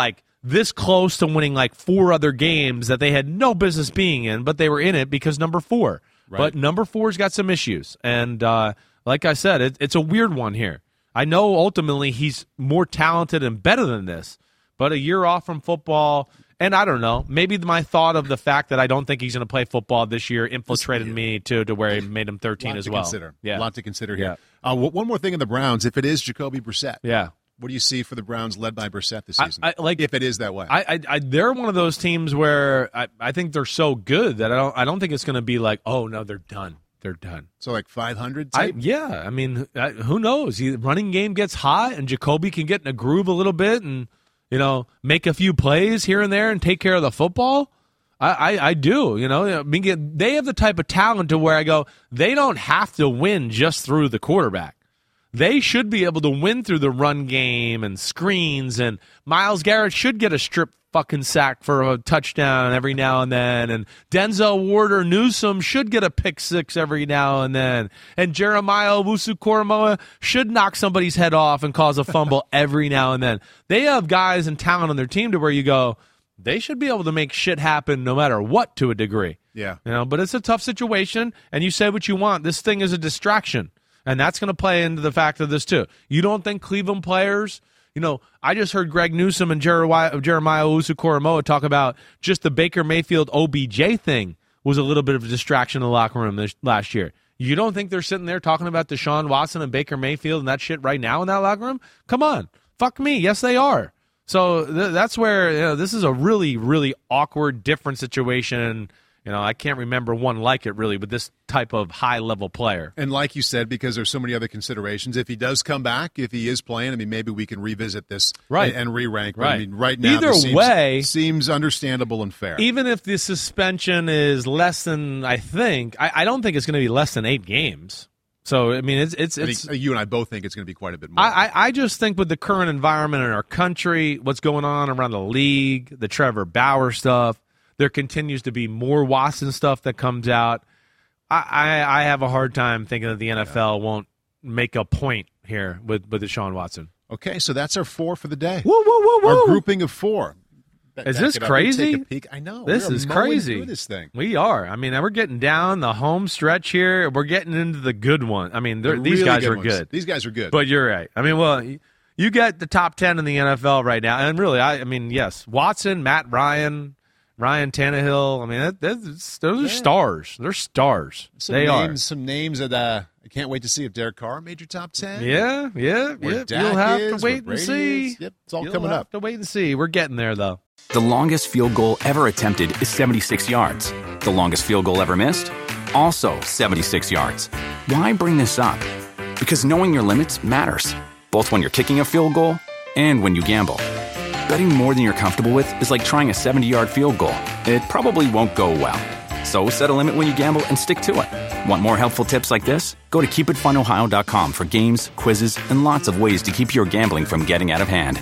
this close to winning like four other games that they had no business being in, but they were in it because number four. Right. But number four's got some issues. And uh, like I said, it, it's a weird one here. I know ultimately he's more talented and better than this, but a year off from football, and I don't know, maybe my thought of the fact that I don't think he's going to play football this year infiltrated yeah. me to, to where he made him thirteen as well. Consider. Yeah. A lot to consider here. Yeah. Uh, one more thing in the Browns, if it is Jacoby Brissett. Yeah. What do you see for the Browns led by Brissett this season? I, I, like, if it is that way. I, I, I, they're one of those teams where I, I think they're so good that I don't I don't think it's going to be like, oh, no, they're done. They're done. So like five hundred I, type? yeah. I mean, I, who knows? The running game gets hot, and Jacoby can get in a groove a little bit and, you know, make a few plays here and there and take care of the football. I, I, I do. You know, I mean, they have the type of talent to where I go, they don't have to win just through the quarterback. They should be able to win through the run game and screens, and Myles Garrett should get a strip fucking sack for a touchdown every now and then, and Denzel Ward or Newsome should get a pick six every now and then, and Jeremiah Owusu-Koramoah should knock somebody's head off and cause a fumble every now and then. They have guys and talent on their team to where you go, they should be able to make shit happen no matter what to a degree. Yeah. You know, but it's a tough situation, and you say what you want. This thing is a distraction. And that's going to play into the fact of this, too. You don't think Cleveland players, you know, I just heard Greg Newsome and Jeremiah, Jeremiah Owusu-Koramoah talk about just the Baker Mayfield O B J thing was a little bit of a distraction in the locker room this, last year. You don't think they're sitting there talking about Deshaun Watson and Baker Mayfield and that shit right now in that locker room? Come on. Fuck me. Yes, they are. So th- that's where, you know, this is a really, really awkward, different situation. You know, I can't remember one like it, really, with this type of high-level player. And like you said, because there's so many other considerations, if he does come back, if he is playing, I mean, maybe we can revisit this right. and, and re-rank. But right. I mean, right now, Either this seems, way, seems understandable and fair. Even if the suspension is less than, I think, I, I don't think it's going to be less than eight games. So, I mean, it's it's, it's I think you and I both think it's going to be quite a bit more. I, I, I just think with the current environment in our country, what's going on around the league, the Trevor Bauer stuff, there continues to be more Watson stuff that comes out. I, I, I have a hard time thinking that the N F L won't make a point here with, with Deshaun Watson. Okay, so that's our four for the day. Whoa, whoa, whoa, whoa. Our grouping of four. Is this crazy? Take a peek. I know. This We're is mowing crazy. through this thing. We are. I mean, we're getting down the home stretch here. We're getting into the good one. I mean, The these really guys good are ones. good. These guys are good. But you're right. I mean, well, you get the top ten in the N F L right now. And really, I, I mean, yes, Watson, Matt Ryan, Ryan Tannehill. I mean, that, that's, those are yeah. stars. They're stars. some they names, are. Some names that uh, I can't wait to see if Derek Carr made your top ten. Yeah, yeah, Where yeah. Dak You'll have is, to wait where and Brady see. is. Yep, it's all You'll coming have up. to wait and see. We're getting there, though. The longest field goal ever attempted is seventy-six yards. The longest field goal ever missed? Also seventy-six yards. Why bring this up? Because knowing your limits matters, both when you're kicking a field goal and when you gamble. Betting more than you're comfortable with is like trying a seventy-yard field goal. It probably won't go well. So set a limit when you gamble and stick to it. Want more helpful tips like this? Go to keep it fun ohio dot com for games, quizzes, and lots of ways to keep your gambling from getting out of hand.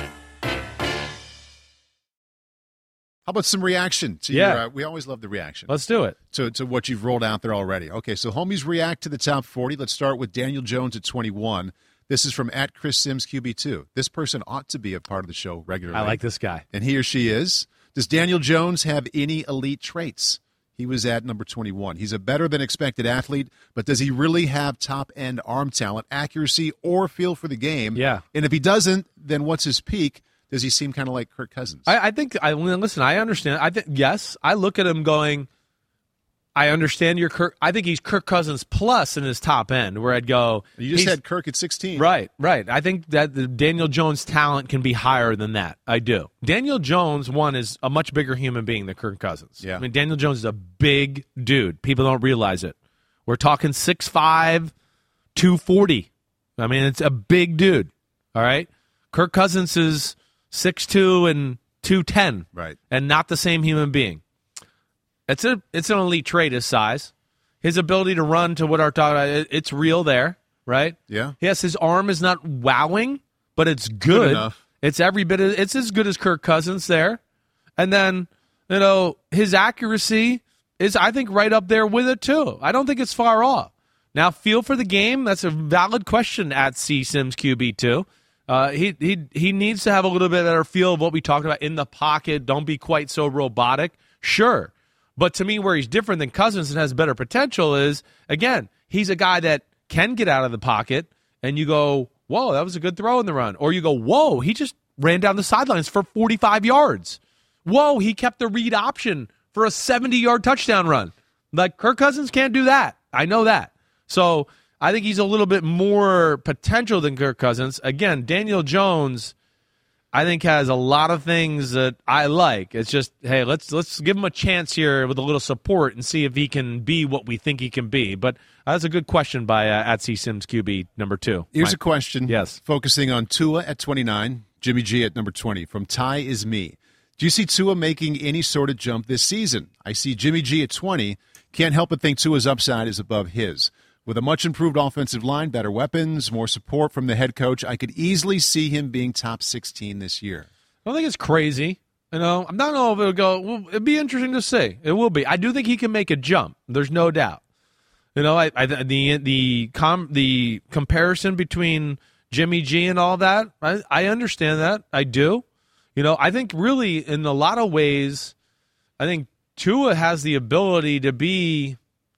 How about some reaction to Yeah. your, uh, we always love the reaction. Let's do it. to, to what you've rolled out there already. Okay, so homies react to the top forty. Let's start with Daniel Jones at twenty-one. This is from at Chris Sims Q B two. This person ought to be a part of the show regularly. I like this guy. And he or she is. Does Daniel Jones have any elite traits? He was at number twenty-one. He's a better than expected athlete, but does he really have top-end arm talent, accuracy, or feel for the game? Yeah. And if he doesn't, then what's his peak? Does he seem kind of like Kirk Cousins? I, I think. I listen. I understand. I think yes. I look at him going. I understand your Kirk. I think he's Kirk Cousins plus in his top end, where I'd go. You just he's- had Kirk at sixteen. Right, right. I think that the Daniel Jones' talent can be higher than that. I do. Daniel Jones, one, is a much bigger human being than Kirk Cousins. Yeah. I mean, Daniel Jones is a big dude. People don't realize it. We're talking six five, two forty. I mean, it's a big dude. All right? Kirk Cousins is six two and two ten. Right. And not the same human being. It's a it's an elite trait, his size. His ability to run to what our talk it, it's real there, right? Yeah. Yes, his arm is not wowing, but it's good. Good enough. It's every bit of, it's as good as Kirk Cousins there. And then, you know, his accuracy is, I think, right up there with it too. I don't think it's far off. Now, feel for the game, that's a valid question at C Sims Q B two. Uh, he he he needs to have a little bit better feel of what we talked about in the pocket. Don't be quite so robotic. Sure. But to me, where he's different than Cousins and has better potential is, again, he's a guy that can get out of the pocket, and you go, whoa, that was a good throw in the run. Or you go, whoa, he just ran down the sidelines for forty-five yards. Whoa, he kept the read option for a seventy-yard touchdown run. Like, Kirk Cousins can't do that. I know that. So I think he's a little bit more potential than Kirk Cousins. Again, Daniel Jones, I think, has a lot of things that I like. It's just, hey, let's let's give him a chance here with a little support and see if he can be what we think he can be. But uh, that's a good question by uh, at C Sims Q B number two. Here's Mike. a question. Yes. Focusing on Tua at twenty-nine, Jimmy G at number twenty. From Ty is me. Do you see Tua making any sort of jump this season? I see Jimmy G at twenty. Can't help but think Tua's upside is above his. With a much-improved offensive line, better weapons, more support from the head coach, I could easily see him being top sixteen this year. I don't think it's crazy. You know, I'm not know if it'll go. Well, it'd be interesting to see. It will be. I do think he can make a jump. There's no doubt. You know, I, I the the com the comparison between Jimmy G and all that, I, I understand that. I do. You know, I think really in a lot of ways, I think Tua has the ability to be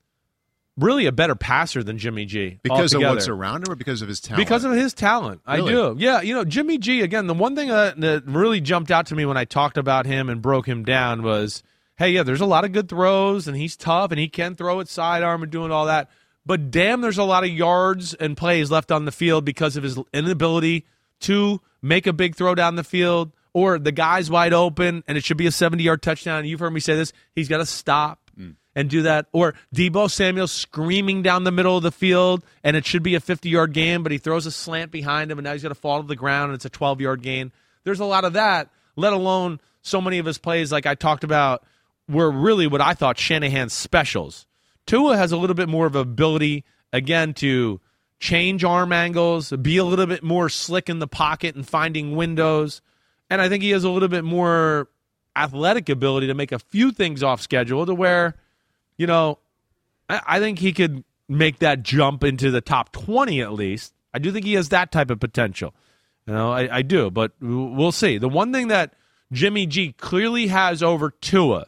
really a better passer than Jimmy G. Because altogether. of what's around him or because of his talent? Because of his talent. Really? I do. Yeah, you know, Jimmy G, again, the one thing that, that really jumped out to me when I talked about him and broke him down was, hey, yeah, there's a lot of good throws, and he's tough, and he can throw it sidearm and doing all that. But damn, there's a lot of yards and plays left on the field because of his inability to make a big throw down the field, or the guy's wide open, and it should be a seventy-yard touchdown. You've heard me say this. He's got to stop mm. and do that. Or Deebo Samuel screaming down the middle of the field, and it should be a fifty-yard gain, but he throws a slant behind him, and now he's got to fall to the ground, and it's a twelve-yard gain. There's a lot of that, let alone so many of his plays, like I talked about, were really what I thought Shanahan's specials. Tua has a little bit more of ability, again, to change arm angles, be a little bit more slick in the pocket and finding windows. And I think he has a little bit more athletic ability to make a few things off schedule to where, you know, I, I think he could make that jump into the top twenty at least. I do think he has that type of potential. You know, I, I do, but we'll see. The one thing that Jimmy G clearly has over Tua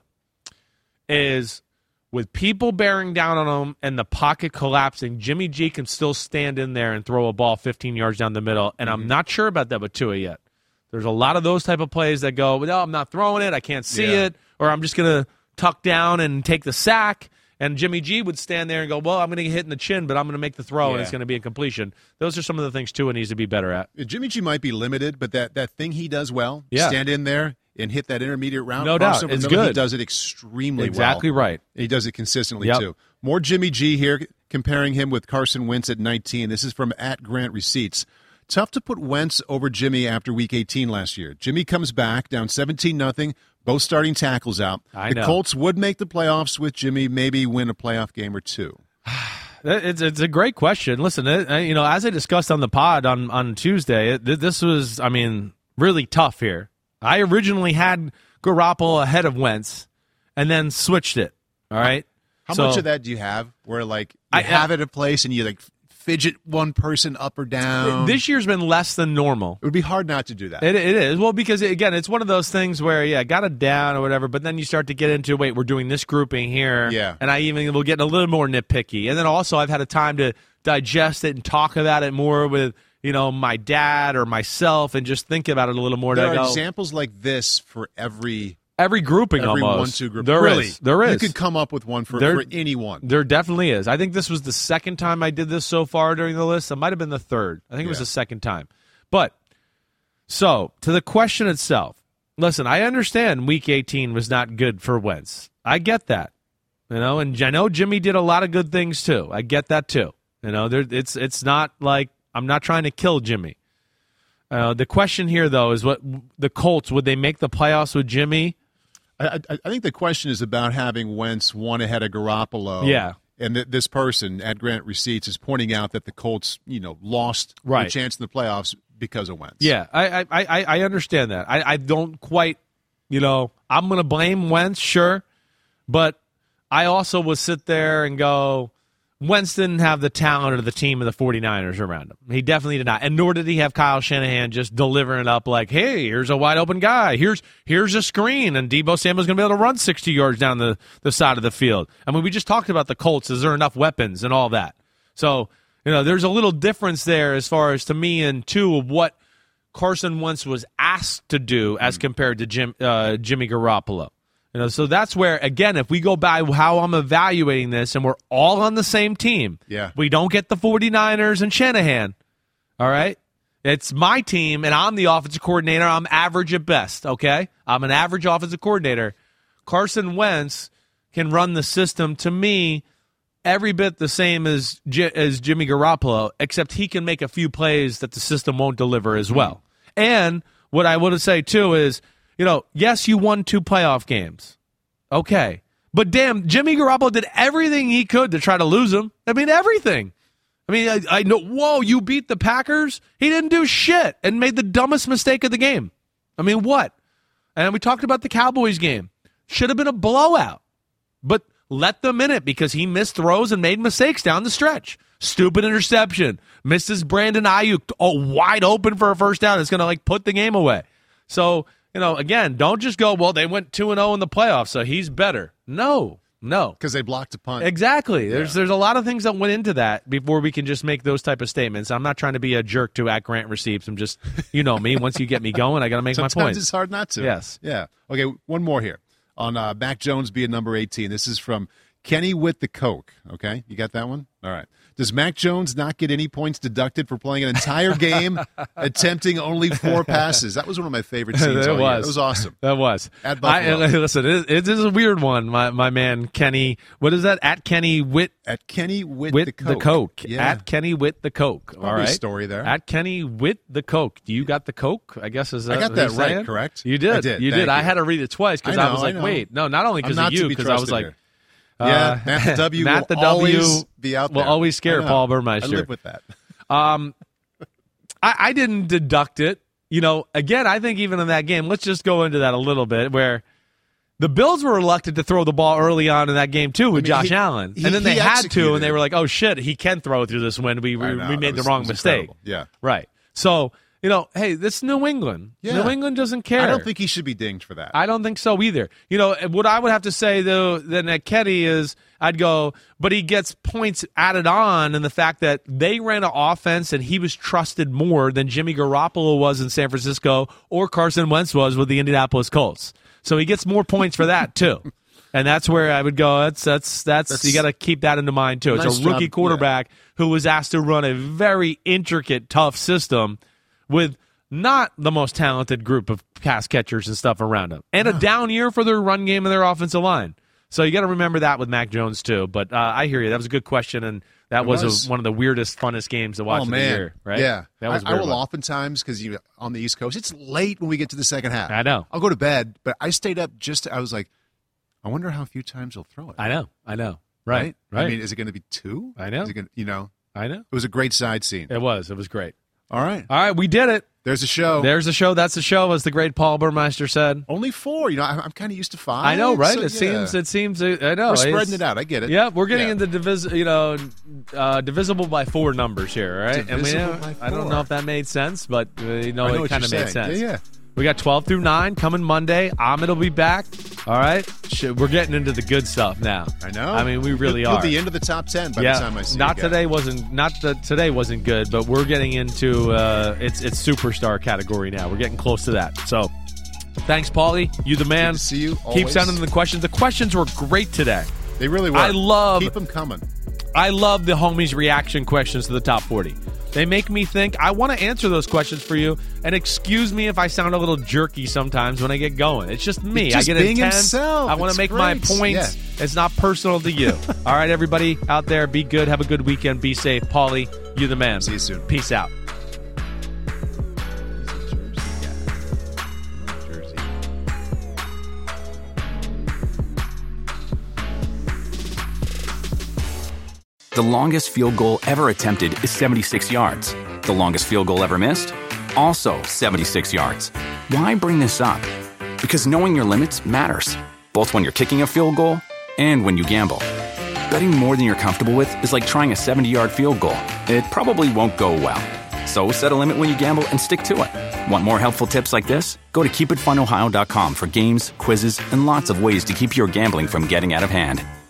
is with people bearing down on him and the pocket collapsing, Jimmy G can still stand in there and throw a ball fifteen yards down the middle, and mm-hmm. I'm not sure about that with Tua yet. There's a lot of those type of plays that go, no, I'm not throwing it, I can't see yeah. it, or I'm just going to tuck down and take the sack, and Jimmy G would stand there and go, well, I'm going to get hit in the chin, but I'm going to make the throw, yeah. and it's going to be a completion. Those are some of the things Tua needs to be better at. Jimmy G might be limited, but that, that thing he does well, yeah. stand in there and hit that intermediate route. No doubt, it's good. He does it extremely exactly well. Exactly right. He does it consistently, yep. too. More Jimmy G here, comparing him with Carson Wentz at nineteen. This is from at Grant Receipts. Tough to put Wentz over Jimmy after Week eighteen last year. Jimmy comes back, down seventeen nothing, both starting tackles out. I the know. Colts would make the playoffs with Jimmy, maybe win a playoff game or two. It's it's a great question. Listen, it, you know, as I discussed on the pod on, on Tuesday, it, this was, I mean, really tough here. I originally had Garoppolo ahead of Wentz and then switched it, all right? How so, much of that do you have where, like, you I have it a place and you, like, fidget one person up or down? This year's been less than normal. It would be hard not to do that. It, it is. Well, because, again, it's one of those things where, yeah, got it down or whatever, but then you start to get into, wait, we're doing this grouping here. Yeah. And I even will get a little more nitpicky. And then also I've had a time to digest it and talk about it more with, you know, my dad or myself and just think about it a little more. There to are go, examples like this for every... Every grouping Every almost. one, two group. There really? is. There is. You could come up with one for, there, for anyone. There definitely is. I think this was the second time I did this so far during the list. It might have been the third. I think it was yeah. the second time. But, so, to the question itself. Listen, I understand Week eighteen was not good for Wentz. I get that. You know, and I know Jimmy did a lot of good things too. I get that too. You know, there, it's it's not like I'm not trying to kill Jimmy. Uh, the question here, though, is what the Colts, would they make the playoffs with Jimmy? I, I think the question is about having Wentz one ahead of Garoppolo. Yeah. And th- this person at Grant Receipts is pointing out that the Colts, you know, lost right. the chance in the playoffs because of Wentz. Yeah, I I, I, I understand that. I, I don't quite, you know, I'm going to blame Wentz, sure. But I also will sit there and go, Wentz didn't have the talent of the team of the 49ers around him. He definitely did not. And nor did he have Kyle Shanahan just delivering it up like, hey, here's a wide open guy. Here's here's a screen, and Deebo Samuel's going to be able to run sixty yards down the, the side of the field. I mean, we just talked about the Colts. Is there enough weapons and all that? So, you know, there's a little difference there as far as, to me, and two, of what Carson Wentz was asked to do as compared to Jim, uh, Jimmy Garoppolo. You know, so that's where, again, if we go by how I'm evaluating this and we're all on the same team, yeah. we don't get the 49ers and Shanahan, all right? It's my team, and I'm the offensive coordinator. I'm average at best, okay? I'm an average offensive coordinator. Carson Wentz can run the system, to me, every bit the same as J- as Jimmy Garoppolo, except he can make a few plays that the system won't deliver as well. And what I want to say, too, is, you know, yes, you won two playoff games. Okay. But damn, Jimmy Garoppolo did everything he could to try to lose them. I mean, everything. I mean, I, I know, whoa, you beat the Packers? He didn't do shit and made the dumbest mistake of the game. I mean, what? And we talked about the Cowboys game. Should have been a blowout. But let them in it because he missed throws and made mistakes down the stretch. Stupid interception. Misses Brandon Ayuk oh, wide open for a first down. It's going to, like, put the game away. So, you know, again, don't just go, well, they went two and oh in the playoffs, so he's better. No, no. Because they blocked a punt. Exactly. Yeah. There's there's a lot of things that went into that before we can just make those type of statements. I'm not trying to be a jerk to at Grant Receipts. I'm just, you know me, once you get me going, I got to make Sometimes my point. It's hard not to. Yes. Yeah. Okay, one more here on uh, Mac Jones being number eighteen. This is from Kenny with the Coke. Okay, you got that one? All right. Does Mac Jones not get any points deducted for playing an entire game, attempting only four passes? That was one of my favorite scenes. It all was. year. That was awesome. That was. At Buffalo. I, listen, it, it is a weird one, my, my man Kenny. What is that? At Kenny Witt. At Kenny with, With the Coke. the Coke. Yeah. At Kenny Witt the Coke. All Probably a right. story there. At Kenny Witt the Coke. Do you got the Coke? I guess is that I got what that he's right, saying? correct? You did. I did. You Thank did. I you. had to read it twice because I I, know, was like, I know. wait, no, not only I'm because not of to you, be because I was trusted like, here. uh, Yeah, Matt the W Matt will the W always be out there. will always scare I know. Paul Burmeister. I live with that. Um, I, I didn't deduct it. You know, again, I think even in that game, let's just go into that a little bit, where the Bills were reluctant to throw the ball early on in that game, too, with I mean, Josh he- Allen. he- and then he they had to, executed and they it. were like, oh, shit, he can throw through this wind. We, we, I know, we that made was- the wrong it was mistake. incredible. Yeah. Right. So, you know, hey, this is New England. Yeah. New England doesn't care. I don't think he should be dinged for that. I don't think so either. You know, what I would have to say, though, then at Kenny is I'd go, but he gets points added on in the fact that they ran an offense and he was trusted more than Jimmy Garoppolo was in San Francisco or Carson Wentz was with the Indianapolis Colts. So he gets more points for that, too. And that's where I would go, that's, that's, that's, That's- you got to keep that into mind, too. It's Nice a rookie job, quarterback who was asked to run a very intricate, tough system with not the most talented group of pass catchers and stuff around him. And a down year for their run game and their offensive line. So you got to remember that with Mac Jones, too. But uh, I hear you. That was a good question, and that It was, was. A, one of the weirdest, funnest games to watch oh, of man. the year, right? Yeah. That was a I, I weird will one. oftentimes, because you on the East Coast, it's late when we get to the second half. I know. I'll go to bed, but I stayed up just to, I was like, I wonder how few times he'll throw it. I know. I know. Right. Right. I mean, is it going to be two? I know. Is it gonna, you know, I know. it was a great side scene. It was. It was great. All right. All right. We did it. There's a show. There's a show. That's the show, as the great Paul Burmeister said. Only four. You know, I, I'm kind of used to five. I know, right? so, it yeah. seems. It seems. I know. We're spreading It's- it out. I get it. Yeah, we're getting Yeah. into divis- you know, uh, divisible by four numbers here, right? Divisible and we, by I don't four. know if that made sense, but uh, you know, I know it what kind of you're made saying. sense. Yeah, yeah. We got twelve through nine coming Monday. Ahmed will be back. All right, Shit, we're getting into the good stuff now. I know. I mean, we really You'll, are. You'll be into the top ten by yeah, the time I see not you again. today wasn't not the, today wasn't good, but we're getting into uh, it's it's superstar category now. We're getting close to that. So, thanks, Paulie. You the man. Good to see you. Keep always. sending the questions. The questions were great today. They really were. I love- Keep them coming. I love the homies' reaction questions to the top forty. They make me think. I want to answer those questions for you. And excuse me if I sound a little jerky sometimes when I get going. It's just me. It's just I get being intense. himself. I want It's to make my great. points. Yeah. It's not personal to you. All right, everybody out there, be good. Have a good weekend. Be safe. Paulie, you the man. See you soon. Peace out. The longest field goal ever attempted is seventy-six yards. The longest field goal ever missed? Also seventy-six yards. Why bring this up? Because knowing your limits matters, both when you're kicking a field goal and when you gamble. Betting more than you're comfortable with is like trying a seventy-yard field goal. It probably won't go well. So set a limit when you gamble and stick to it. Want more helpful tips like this? Go to keep it fun ohio dot com for games, quizzes, and lots of ways to keep your gambling from getting out of hand.